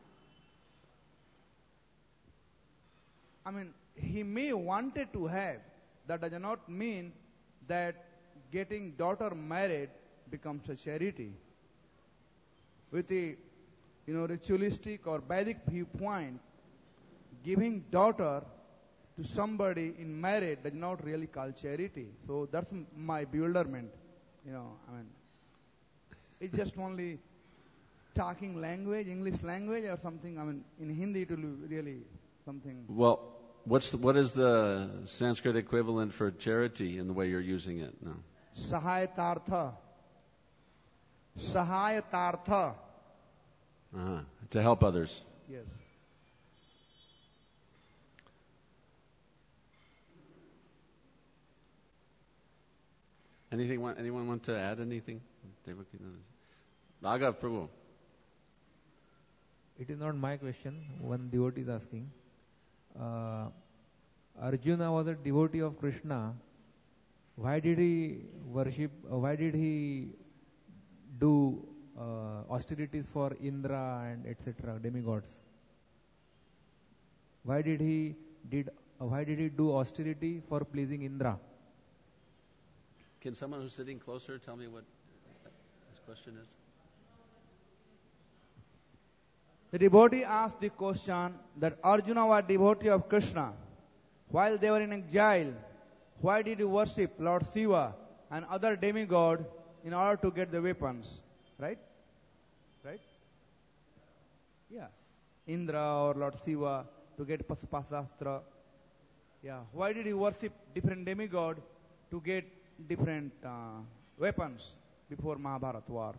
I mean, he may wanted to have. That does not mean that getting daughter married becomes a charity. With the, you know, ritualistic or Vedic viewpoint, giving daughter to somebody in marriage does not really call charity. So that's m- my bewilderment. You know, I mean, it's just only talking language, English language or something. I mean, in Hindi it will be really something. Well, what's the, what is the Sanskrit equivalent for charity in the way you're using it now? Sahayatartha. Sahayatartha. Uh-huh. To help others. Yes. Anything? Want, anyone want to add anything? Bhagav Prabhu. It is not my question. One devotee is asking. Uh, Arjuna was a devotee of Krishna. Why did he worship? Uh, why did he do uh, austerities for Indra and et cetera demigods? Why did he did why did he do austerity for pleasing Indra? Can someone who's sitting closer tell me what his question is? The devotee asked the question that Arjuna was devotee of Krishna. While they were in exile, why did you worship Lord Shiva and other demigod in order to get the weapons? Right? Right? Yeah. Indra or Lord Shiva to get Pasupasastra. Yeah. Why did you worship different demigod to get different uh, weapons before Mahabharata war?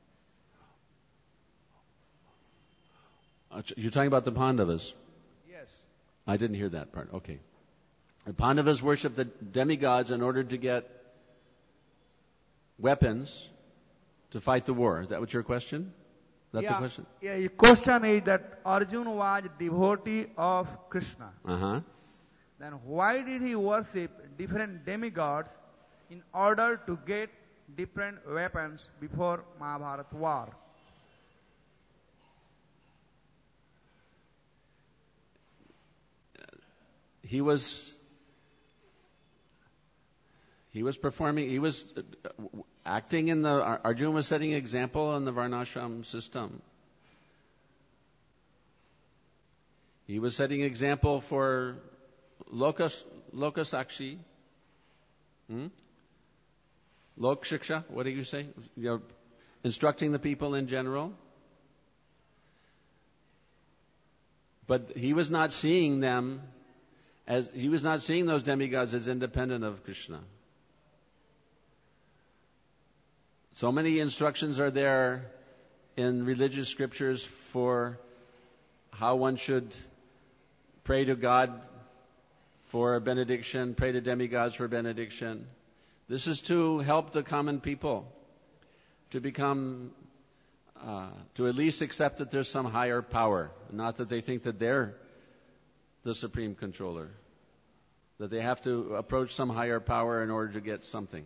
Uh, You're talking about the Pandavas? Yes. I didn't hear that part. Okay. The Pandavas worshiped the demigods in order to get weapons to fight the war. Is that what your question? Is that yeah, the question? Yeah, your question is that Arjuna was devotee of Krishna. Uh-huh. Then why did he worship different demigods in order to get different weapons before Mahabharata war? He was he was performing, he was acting in the, Arjuna was setting an example in the Varnashram system. He was setting an example for Lokas, Lokasakshi, hmm? Lok Shiksha, what do you say? You're instructing the people in general. But he was not seeing them as, he was not seeing those demigods as independent of Krishna. So many instructions are there in religious scriptures for how one should pray to God for a benediction, pray to demigods for benediction. This is to help the common people to become, uh, to at least accept that there's some higher power, not that they think that they're the supreme controller, that they have to approach some higher power in order to get something.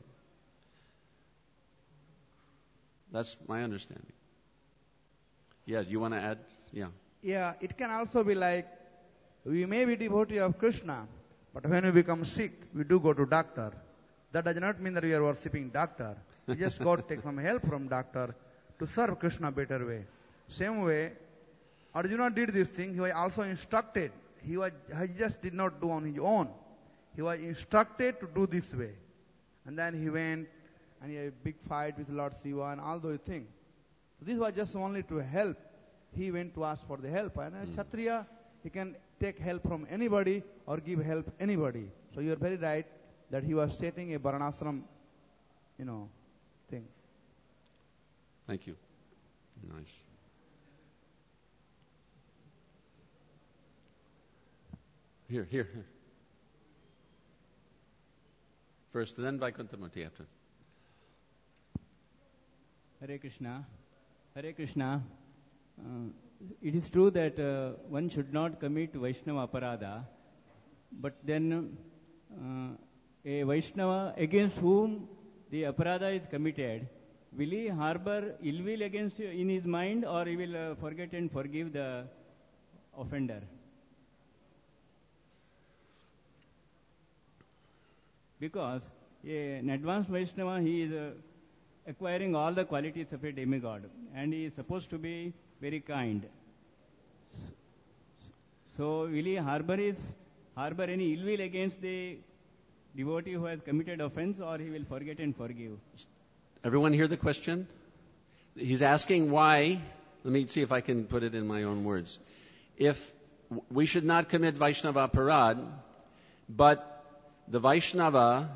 That's my understanding. Yeah, you want to add? Yeah. Yeah, it can also be like, we may be devotee of Krishna, but when we become sick, we do go to doctor. That does not mean that we are worshipping doctor. We just got to take some help from doctor to serve Krishna better way. Same way, Arjuna did this thing. He was also instructed. He was he just did not do on his own. He was instructed to do this way. And then he went and he had a big fight with Lord Shiva and all those things. So this was just only to help. He went to ask for the help. And a mm. Kshatriya, he can take help from anybody or give help anybody. So you are very right that he was stating a Varnashram, you know, thing. Thank you. Nice. Here, here, here. First, then Vaikunthamurti after. Hare Krishna. Hare Krishna. Uh, it is true that uh, one should not commit Vaishnava Aparadha, but then uh, a Vaishnava against whom the Aparadha is committed, will he harbor ill will against in his mind, or he will uh, forget and forgive the offender? Because a, an advanced Vaishnava, he is uh, acquiring all the qualities of a demigod, and he is supposed to be very kind. So, will he harbor his harbor any ill will against the devotee who has committed offense, or he will forget and forgive? Everyone hear the question? He's asking why. Let me see if I can put it in my own words. If we should not commit Vaishnava Aparad, but the Vaishnava,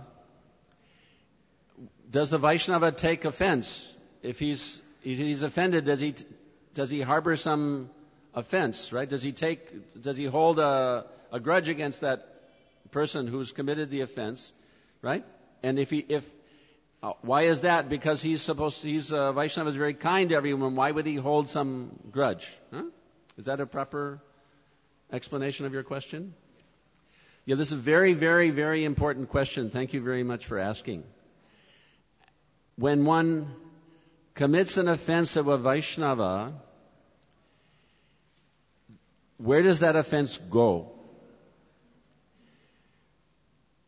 does the Vaishnava take offense? If he's if he's offended, does he does he harbor some offense? Right? Does he take does he hold a, a grudge against that person who's committed the offense? Right? And if he if uh, why is that? Because he's supposed to, he's uh, Vaishnava is very kind to everyone. Why would he hold some grudge? Huh? Is that a proper explanation of your question? Yeah, this is a very, very, very important question. Thank you very much for asking. When one commits an offense of a Vaishnava, where does that offense go?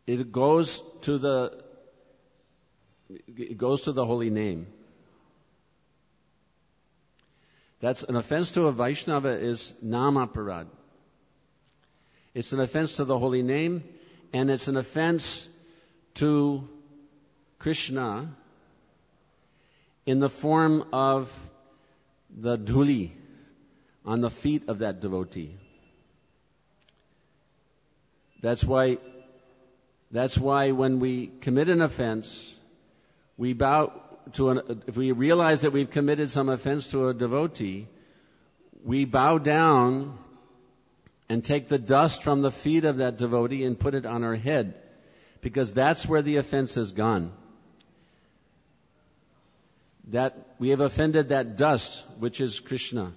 it goes to the it goes to the holy name. That's an offense to a Vaishnava is namaparad. It's an offense to the holy name, and it's an offense to Krishna in the form of the dhuli on the feet of that devotee. That's why, that's why when we commit an offense, we bow to an, if we realize that we've committed some offense to a devotee, we bow down and take the dust from the feet of that devotee and put it on our head, because that's where the offense has gone. That we have offended that dust, which is Krishna.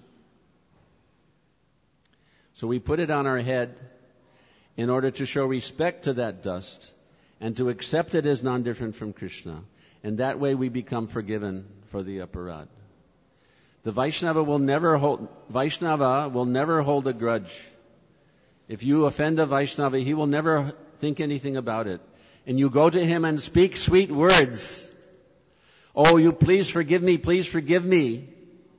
So we put it on our head in order to show respect to that dust and to accept it as non-different from Krishna. And that way we become forgiven for the aparad. The Vaishnava will never hold, Vaishnava will never hold a grudge. If you offend a Vaishnava, he will never think anything about it. And you go to him and speak sweet words. Oh, you please forgive me, please forgive me.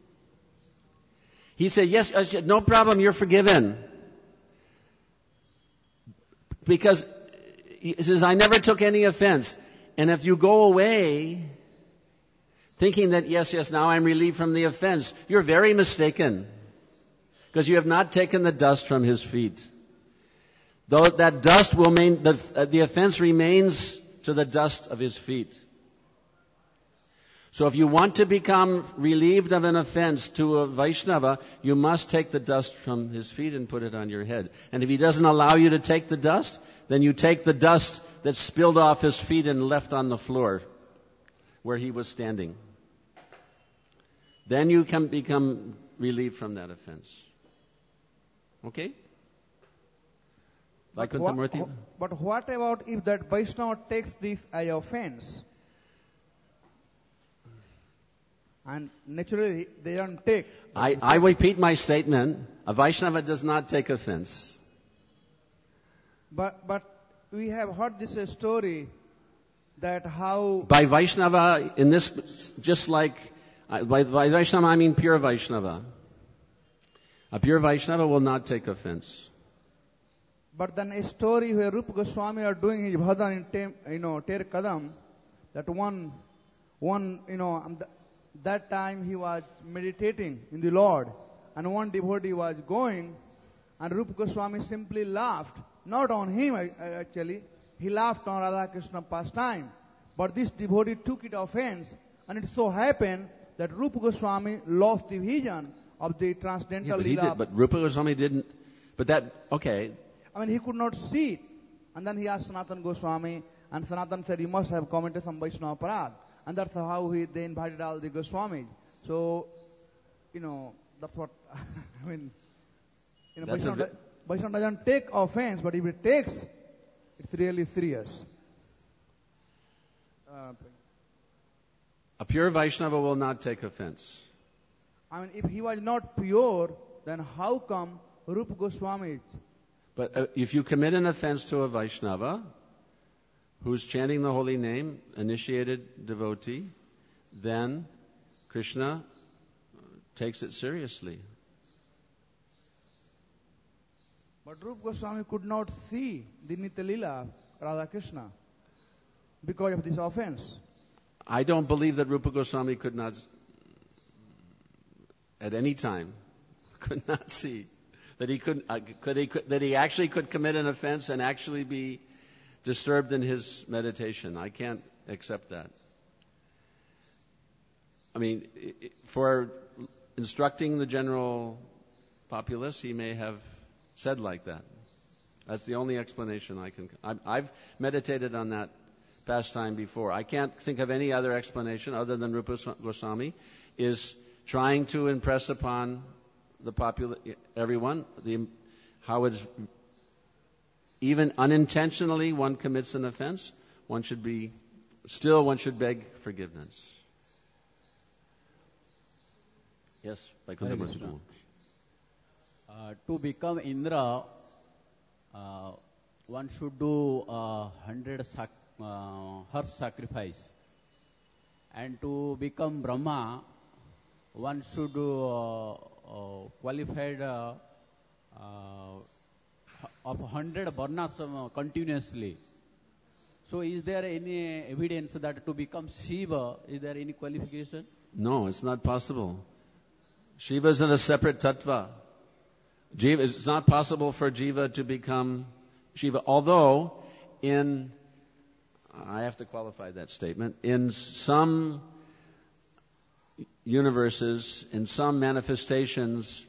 He said, yes, I said, no problem, you're forgiven. Because he says, I never took any offense. And if you go away thinking that, yes, yes, now I'm relieved from the offense, you're very mistaken. Because you have not taken the dust from his feet. Though that dust will main, the, uh, the offense remains to the dust of his feet. So if you want to become relieved of an offense to a Vaishnava, you must take the dust from his feet and put it on your head. And if he doesn't allow you to take the dust, then you take the dust that spilled off his feet and left on the floor where he was standing. Then you can become relieved from that offense. Okay? But Vaikuntha what, Murthy? but what about if that Vaishnava takes this as offense? And naturally, they don't take. I, I repeat my statement. A Vaishnava does not take offense. But but we have heard this uh, story that how By Vaishnava, in this, just like, uh, by, by Vaishnava I mean pure Vaishnava. A pure Vaishnava will not take offense. But then a story where Rupa Goswami are doing his bhajan in tem, you know Ter Kadam, that one one you know um, th- that time he was meditating in the Lord, and one devotee was going, and Rupa Goswami simply laughed, not on him actually, he laughed on Radha Krishna pastime, but this devotee took it offense, and it so happened that Rupa Goswami lost the vision of the transcendental Yeah, but he Leela. did, but Rupa Goswami didn't, but that, okay, I mean, he could not see it. And then he asked Sanatan Goswami, and Sanatan said, you must have committed some Vaishnava Parad. And that's how he, they invited all the Goswamis. So, you know, that's what, I mean, you know, That's a Vaishnava, ve- Vaishnava doesn't take offense, but if it takes, it's really serious. Uh, a pure Vaishnava will not take offense. I mean, if he was not pure, then how come Rupa Goswami? But uh, if you commit an offense to a Vaishnava, who's chanting the holy name, initiated devotee, then Krishna takes it seriously. But Rupa Goswami could not see the Nitya Leela Radha Krishna because of this offense. I don't believe that Rupa Goswami could not, at any time, could not see that he could, uh, could, he, could that he actually could commit an offense and actually be disturbed in his meditation. I can't accept that. I mean, for instructing the general populace, he may have said like that. That's the only explanation I can. I've meditated on that pastime before. I can't think of any other explanation other than Rupa Goswami is trying to impress upon the popula- everyone the how it's even unintentionally one commits an offense, one should be still one should beg forgiveness. Yes, Vaikuntha Hare Murthy. Krishna. Uh, to become Indra, uh, one should do uh, hundred sac uh, horse sacrifice, and to become Brahma, one should uh, uh, qualified uh, uh, of hundred varnasam continuously. So, is there any evidence that to become Shiva, is there any qualification? No, it's not possible. Shiva is in a separate tattva. Jiva, it's not possible for Jiva to become Shiva, although in, I have to qualify that statement, in some universes, in some manifestations,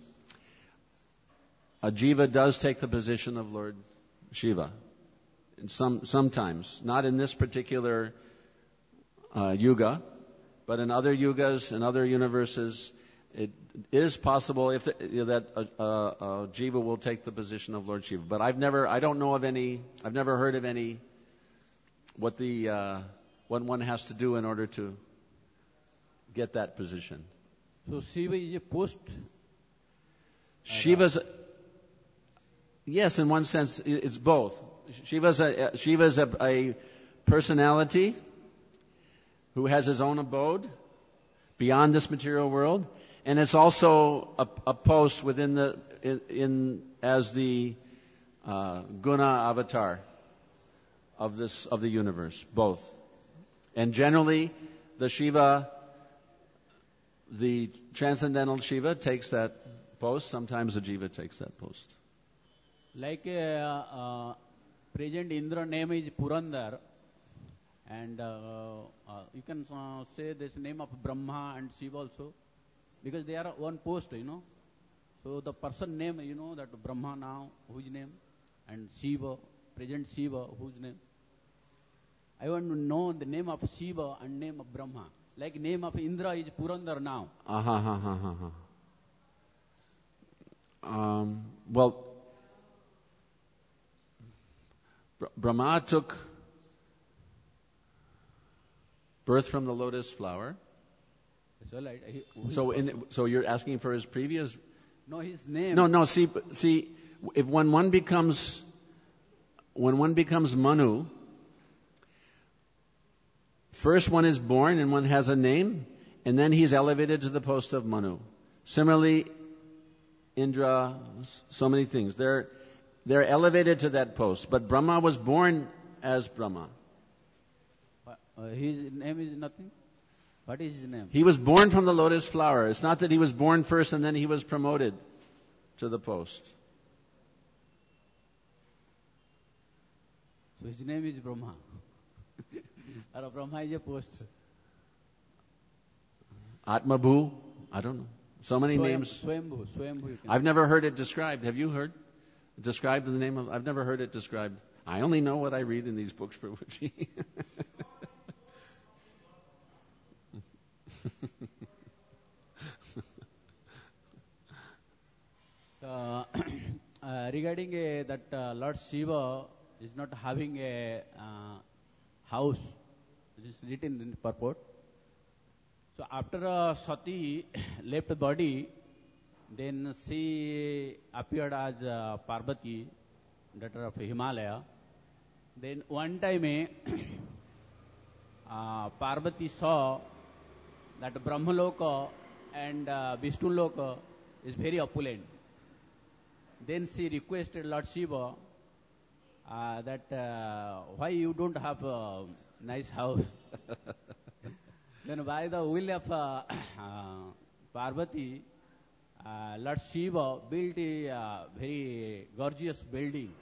a Jiva does take the position of Lord Shiva. In some, sometimes, not in this particular uh, yuga, but in other yugas, in other universes, it is possible if the, you know, that a, a, a Jiva will take the position of Lord Shiva. But I've never, I don't know of any, I've never heard of any, what the, uh, what one has to do in order to get that position. So Shiva is a post? Shiva's, yes, in one sense, it's both. Shiva's a, Shiva's a, a personality who has his own abode beyond this material world, and it's also a, a post within the in, in as the uh, guna avatar of this of the universe, both. And generally, the Shiva, the transcendental Shiva, takes that post. Sometimes the Jiva takes that post. Like uh, uh, present Indra name is Purandar, and uh, uh, you can uh, say this name of Brahma and Shiva also, because they are one post, you know. So the person name, you know, that Brahma now, whose name, and Shiva, present Shiva, whose name. I want to know the name of Shiva and name of Brahma. Like name of Indra is Purandar now. Uh-huh, uh-huh, uh-huh. Um, well, Brahma took birth from the lotus flower. So, like, he, so, in, so you're asking for his previous? No, his name. No, no. See, see, if when one becomes, when one becomes Manu, first one is born and one has a name, and then he's elevated to the post of Manu. Similarly, Indra, so many things. They're they're elevated to that post. But Brahma was born as Brahma. Uh, his name is nothing? What is his name? He was born from the lotus flower. It's not that he was born first and then he was promoted to the post. So his name is Brahma. Or Brahma is a post. Atmabhu? I don't know. So many Swayam, names. Swayambhu. Swayambhu. I've never heard it described. Have you heard? Described the name of? I've never heard it described. I only know what I read in these books, Prabhuji. uh, uh, regarding uh, that uh, Lord Shiva is not having a uh, house, it is written in the purport. So after uh, Sati left the body, then she appeared as uh, Parvati, daughter of Himalaya. Then one time uh, Parvati saw that Brahmaloka and uh, Vishnulok is very opulent. Then she requested Lord Shiva uh, that uh, why you don't have a nice house. Then by the will of uh, uh, Parvati, uh, Lord Shiva built a uh, very gorgeous building.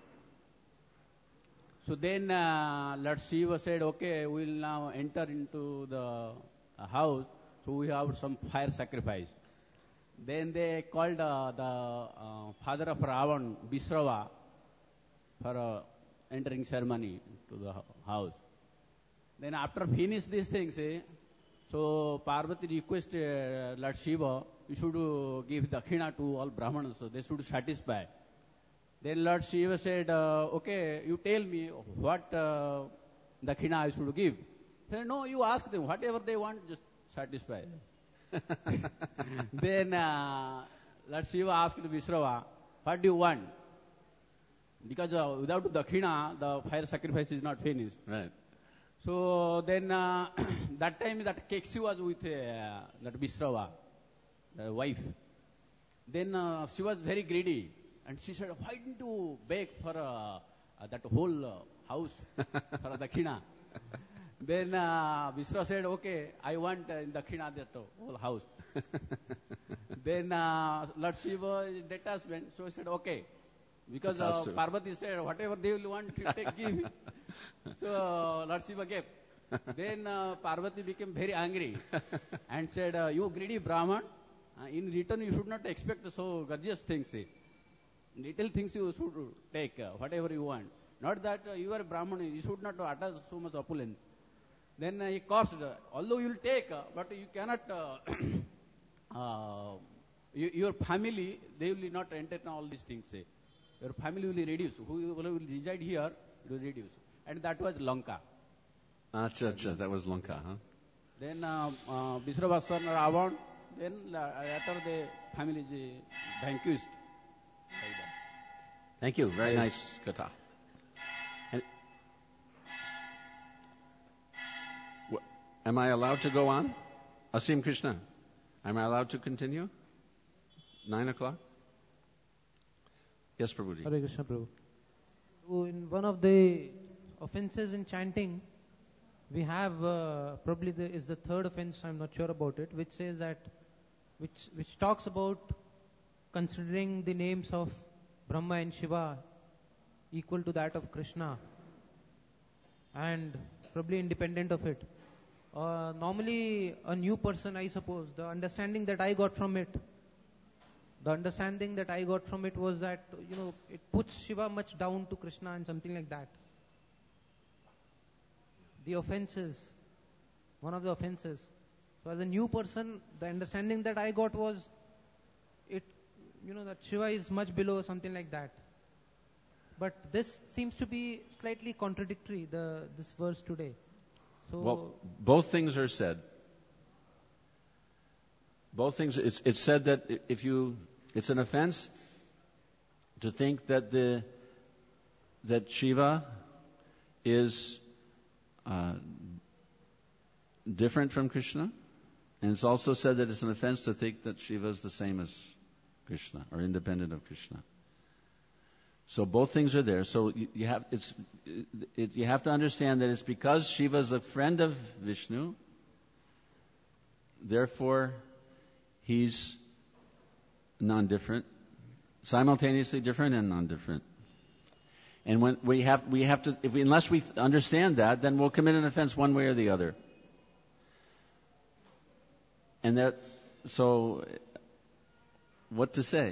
So then uh, Lord Shiva said, okay, we will now enter into the uh, house. So we have some fire sacrifice. Then they called uh, the uh, father of Ravan, Visrava, for uh, entering ceremony to the house. Then after finish these things, eh, so Parvati requested uh, Lord Shiva, you should uh, give dakshina to all Brahmanas, so they should satisfy. Then Lord Shiva said, uh, okay, you tell me what uh, dakshina I should give. He said, no, you ask them, whatever they want, just satisfy. Then uh, Lord Shiva asked Visrava, what do you want? because uh, without dakshina, the fire sacrifice is not finished. Right. So then, uh, that time that Keksi was with uh, that Visrava, the wife. Then uh, she was very greedy, and she said, "Why didn't you beg for uh, uh, that whole uh, house for a dakshina?" Then uh, Visra said, "Okay, I want uh, in dakshina that uh, whole house." Then uh, Lord Shiva is detachment, so he said, "Okay." Because uh, Parvati said, whatever they will want to take, give. So uh, Lord Shiva gave. Then uh, Parvati became very angry and said, uh, you greedy Brahman, uh, in return you should not expect so gorgeous things. Eh. Little things you should take, uh, whatever you want. Not that uh, you are Brahman, you should not attach so much opulence. Then uh, he cursed, uh, although you will take, uh, but you cannot, uh, uh, you, your family, they will not entertain all these things. Eh. Your family will reduce. Who will reside here, it will reduce. And that was Lanka. Acha, acha, that was Lanka, huh? Then uh, uh, Visravasana Ravan, then uh, after the family is uh, vanquished. Like that. Thank you. Very nice katha. And, wh- am I allowed to go on? Asim Krishna, am I allowed to continue? Nine o'clock? Yes, Prabhuji. Hare Krishna, Prabhu. So in one of the offenses in chanting, we have uh, probably the, is the third offense. I'm not sure about it, which says that, which which talks about considering the names of Brahma and Shiva equal to that of Krishna, and probably independent of it. Uh, normally, a new person, I suppose, the understanding that I got from it. The understanding that I got from it was that, you know, it puts Shiva much down to Krishna and something like that. The offenses, one of the offenses. So as a new person, the understanding that I got was, it, you know, that Shiva is much below, something like that. But this seems to be slightly contradictory, the this verse today. So Well, both things are said. Both things, it's, it's said that if you, it's an offense to think that the, that Shiva is uh, different from Krishna. And it's also said that it's an offense to think that Shiva is the same as Krishna or independent of Krishna. So both things are there. So you, you have, it's, it, you have to understand that it's because Shiva is a friend of Vishnu, therefore he's non-different, simultaneously different and non-different. And when we have, we have to, if we, unless we understand that, then we'll commit an offense one way or the other. And that, so, what to say?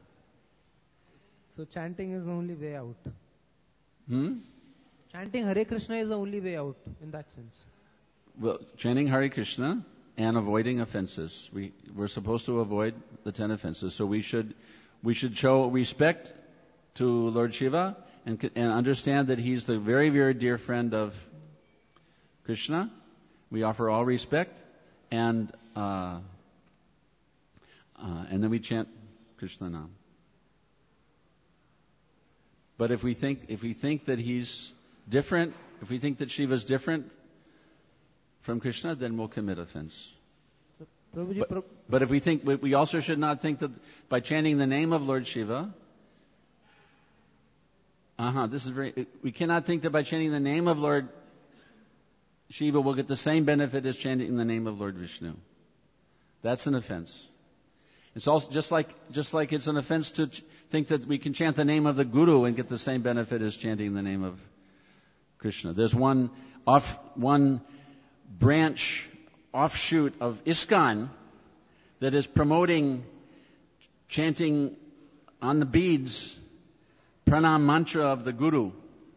So chanting is the only way out. Hmm? Chanting Hare Krishna is the only way out in that sense. Well, chanting Hare Krishna and avoiding offenses. We, we're supposed to avoid the ten offenses. So we should, we should show respect to Lord Shiva and, and understand that he's the very, very dear friend of Krishna. We offer all respect and, uh, uh, and then we chant Krishna Nam. But if we think, if we think that he's different, if we think that Shiva is different from Krishna, then we'll commit offense. So, Prabhuji, But, Prab- but if we think, we also should not think that by chanting the name of Lord Shiva, uh-huh, this is very, we cannot think that by chanting the name of Lord Shiva we'll get the same benefit as chanting the name of Lord Vishnu. That's an offense. It's also just like, just like it's an offense to ch- think that we can chant the name of the Guru and get the same benefit as chanting the name of Krishna. There's one off, one branch, offshoot of ISKCON that is promoting chanting on the beads pranam mantra of the Guru.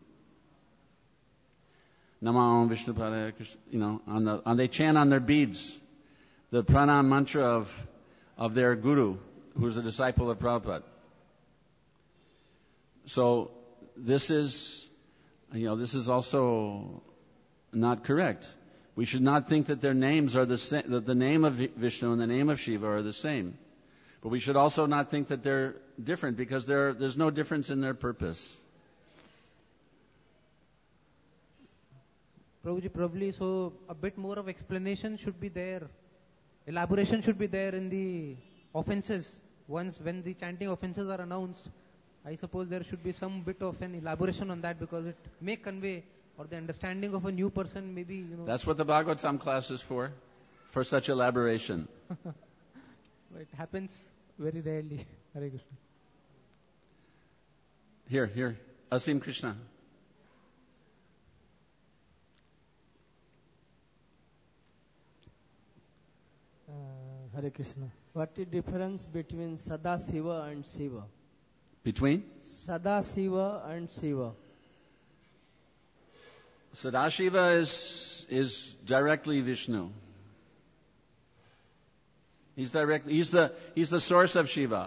Namo Vishnupada Krishna, you know, on the, on they chant on their beads the pranam mantra of of their Guru, who's a disciple of Prabhupada. So this is, you know, this is also not correct. We should not think that their names are the same, that the name of Vishnu and the name of Shiva are the same. But we should also not think that they're different because there's no difference in their purpose. Prabhuji, probably so a bit more of explanation should be there, elaboration should be there in the offenses. Once when the chanting offenses are announced, I suppose there should be some bit of an elaboration on that, because it may convey, or the understanding of a new person maybe, you know. That's what the Bhagavatam class is for, for such elaboration. It happens very rarely. Hare Krishna. Here, here. Asim Krishna. Uh, Hare Krishna. What is the difference between Sadasiva and Shiva? Between? Sadasiva and Shiva. Sadashiva is is directly Vishnu. He's direct. He's the he's the source of Shiva.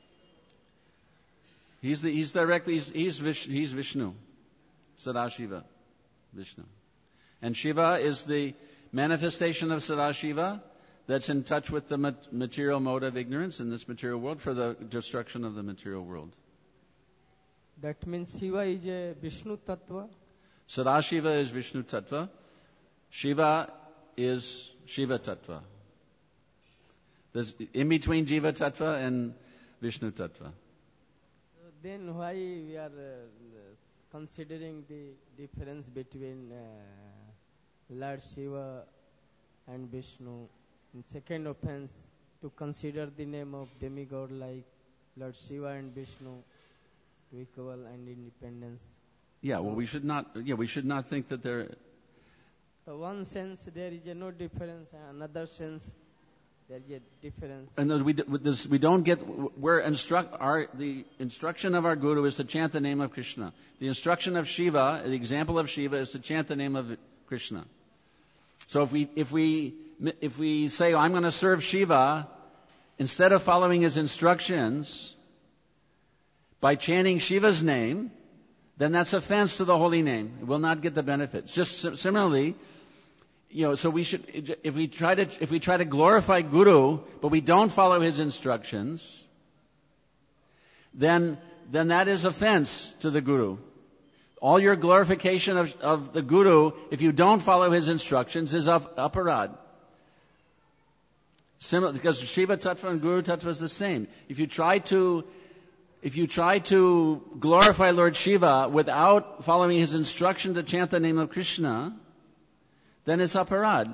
He's the he's directly he's he's, Vish, he's Vishnu. Sadashiva, Vishnu, and Shiva is the manifestation of Sadashiva that's in touch with the material mode of ignorance in this material world for the destruction of the material world. That means Shiva is a Vishnu Tattva. Sadashiva is Vishnu Tattva. Shiva is Shiva Tattva. There's in between Jiva Tattva and Vishnu Tattva. So then why we are uh, considering the difference between uh, Lord Shiva and Vishnu? In second offense, to consider the name of demigod like Lord Shiva and Vishnu to equal and independence. Yeah, well, we should not. Yeah, we should not think that they're. So one sense there is a no difference, another sense there is a difference. And we this, we don't get. We're instruct our the instruction of our guru is to chant the name of Krishna. The instruction of Shiva, the example of Shiva, is to chant the name of Krishna. So if we if we if we say, oh, I'm going to serve Shiva, instead of following his instructions by chanting Shiva's name, then that's offense to the holy name. It will not get the benefits. Just similarly, you know, so we should, if we try to, if we try to glorify Guru, but we don't follow his instructions, then, then that is offense to the Guru. All your glorification of, of the Guru, if you don't follow his instructions, is up, aparad. Similar, because Shiva Tattva and Guru Tattva is the same. If you try to, if you try to glorify Lord Shiva without following his instruction to chant the name of Krishna, then it's aparad.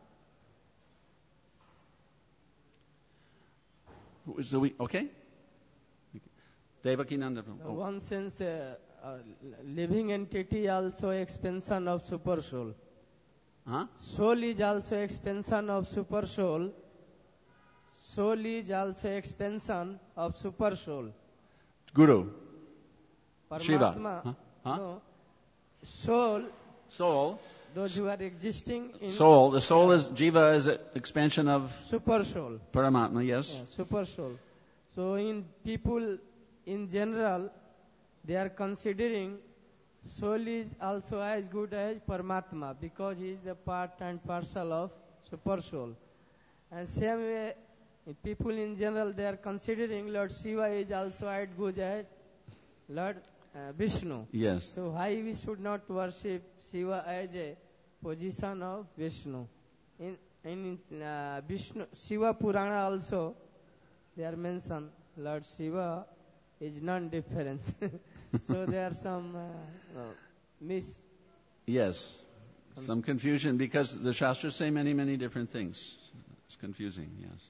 So we, okay? Devaki Nanda. So Oh. one sense, uh, uh, living entity also expansion of super soul. Huh? Soul is also expansion of super soul. Soul is also expansion of super soul. Guru. Paramatma, Shiva. Huh? Huh? no. Soul, Soul. those who are existing in Soul. The soul is, Jiva is an expansion of super soul. Paramatma, yes. Yeah, super soul. So in people in general, they are considering soul is also as good as Paramatma because he is the part and parcel of super soul. And same way, in people in general, they are considering Lord Shiva is also as good as Lord uh, Vishnu. Yes. So why we should not worship Shiva as a position of Vishnu? In in uh, Vishnu Shiva Purana also, they are mentioned Lord Shiva is non-different. So there are some uh, uh, mis. Yes. Some confusion because the Shastras say many, many different things. It's confusing, yes.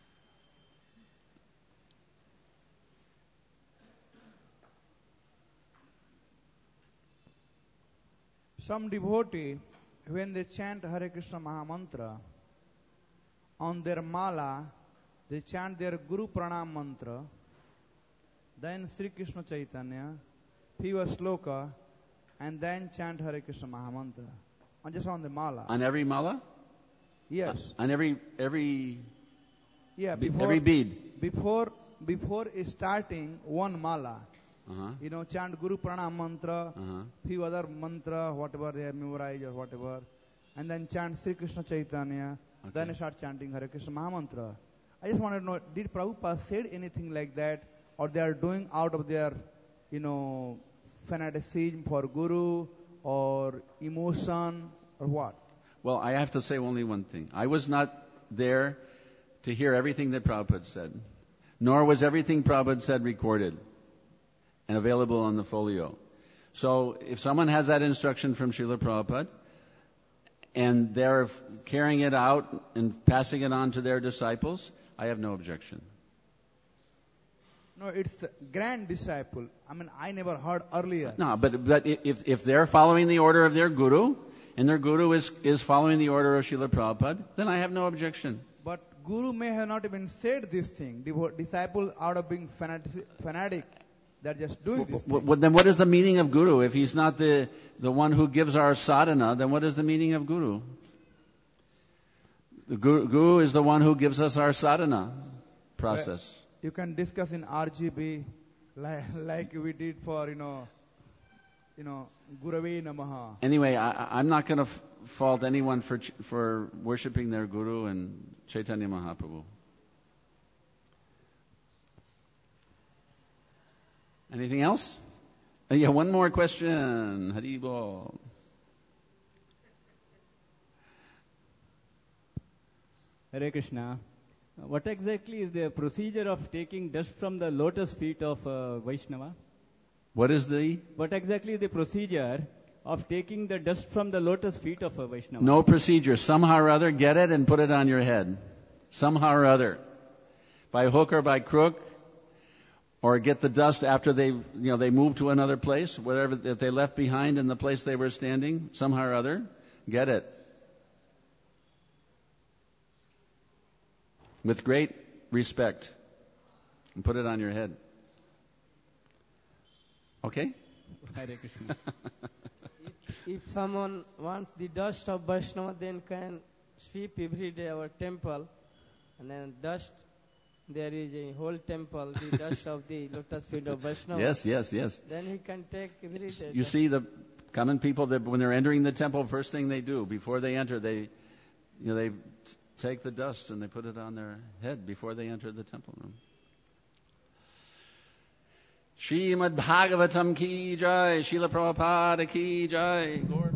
Some devotee, when they chant Hare Krishna Mahamantra, on their mala, they chant their Guru Pranam mantra, then Sri Krishna Chaitanya, few sloka, and then chant Hare Krishna Mahamantra. And just on the mala. On every mala? Yes. On every every Yeah, be- before, every bead. before before starting one mala, Uh-huh. you know, chant Guru Pranam mantra, Uh-huh. few other mantra, whatever they have memorized or whatever, and then chant Sri Krishna Chaitanya, Okay. then start chanting Hare Krishna Mahamantra. I just wanted to know, did Prabhupada said anything like that, or they are doing out of their, you know, fanaticism for Guru, or emotion, or what? Well, I have to say only one thing. I was not there to hear everything that Prabhupada said, nor was everything Prabhupada said recorded and available on the folio. So if someone has that instruction from Srila Prabhupada, and they're f- carrying it out and passing it on to their disciples, I have no objection. No, it's the grand disciple. I mean, I never heard earlier. No, but but if if they're following the order of their guru, and their guru is, is following the order of Srila Prabhupada, then I have no objection. But Guru may have not even said this thing. Devo- disciple, out of being fanatic, fanatic they're just doing this W- thing. w- then what is the meaning of guru? If he's not the, the one who gives our sadhana, then what is the meaning of guru? The guru, guru is the one who gives us our sadhana process. You can discuss in R G B like, like we did for, you know, you know, Gurave Namaha. Anyway, I, I'm not going to f- fault anyone for ch- for worshipping their guru and Chaitanya Mahaprabhu. Anything else? Uh, yeah, one more question. Haribol. Hare Krishna. Uh, What exactly is the procedure of taking dust from the lotus feet of uh, Vaishnava? What is the? What exactly is the procedure of taking the dust from the lotus feet of a Vaishnava? No procedure. Somehow or other, get it and put it on your head. Somehow or other. By hook or by crook. Or get the dust after they, you know, they move to another place, whatever that they left behind in the place they were standing, somehow or other, get it. With great respect. And put it on your head. Okay? Hare Krishna. If, if someone wants the dust of Vaishnava, then can sweep every day our temple, and then dust, there is a whole temple, the dust of the lotus feet of Vaishnava. Yes, yes, yes. Then he can take every day. You dust. see the common people that when they're entering the temple, first thing they do, before they enter, they, you know, they t- take the dust and they put it on their head before they enter the temple room. Srimad Bhagavatam ki jai, Srila Prabhupada ki jai, Gaur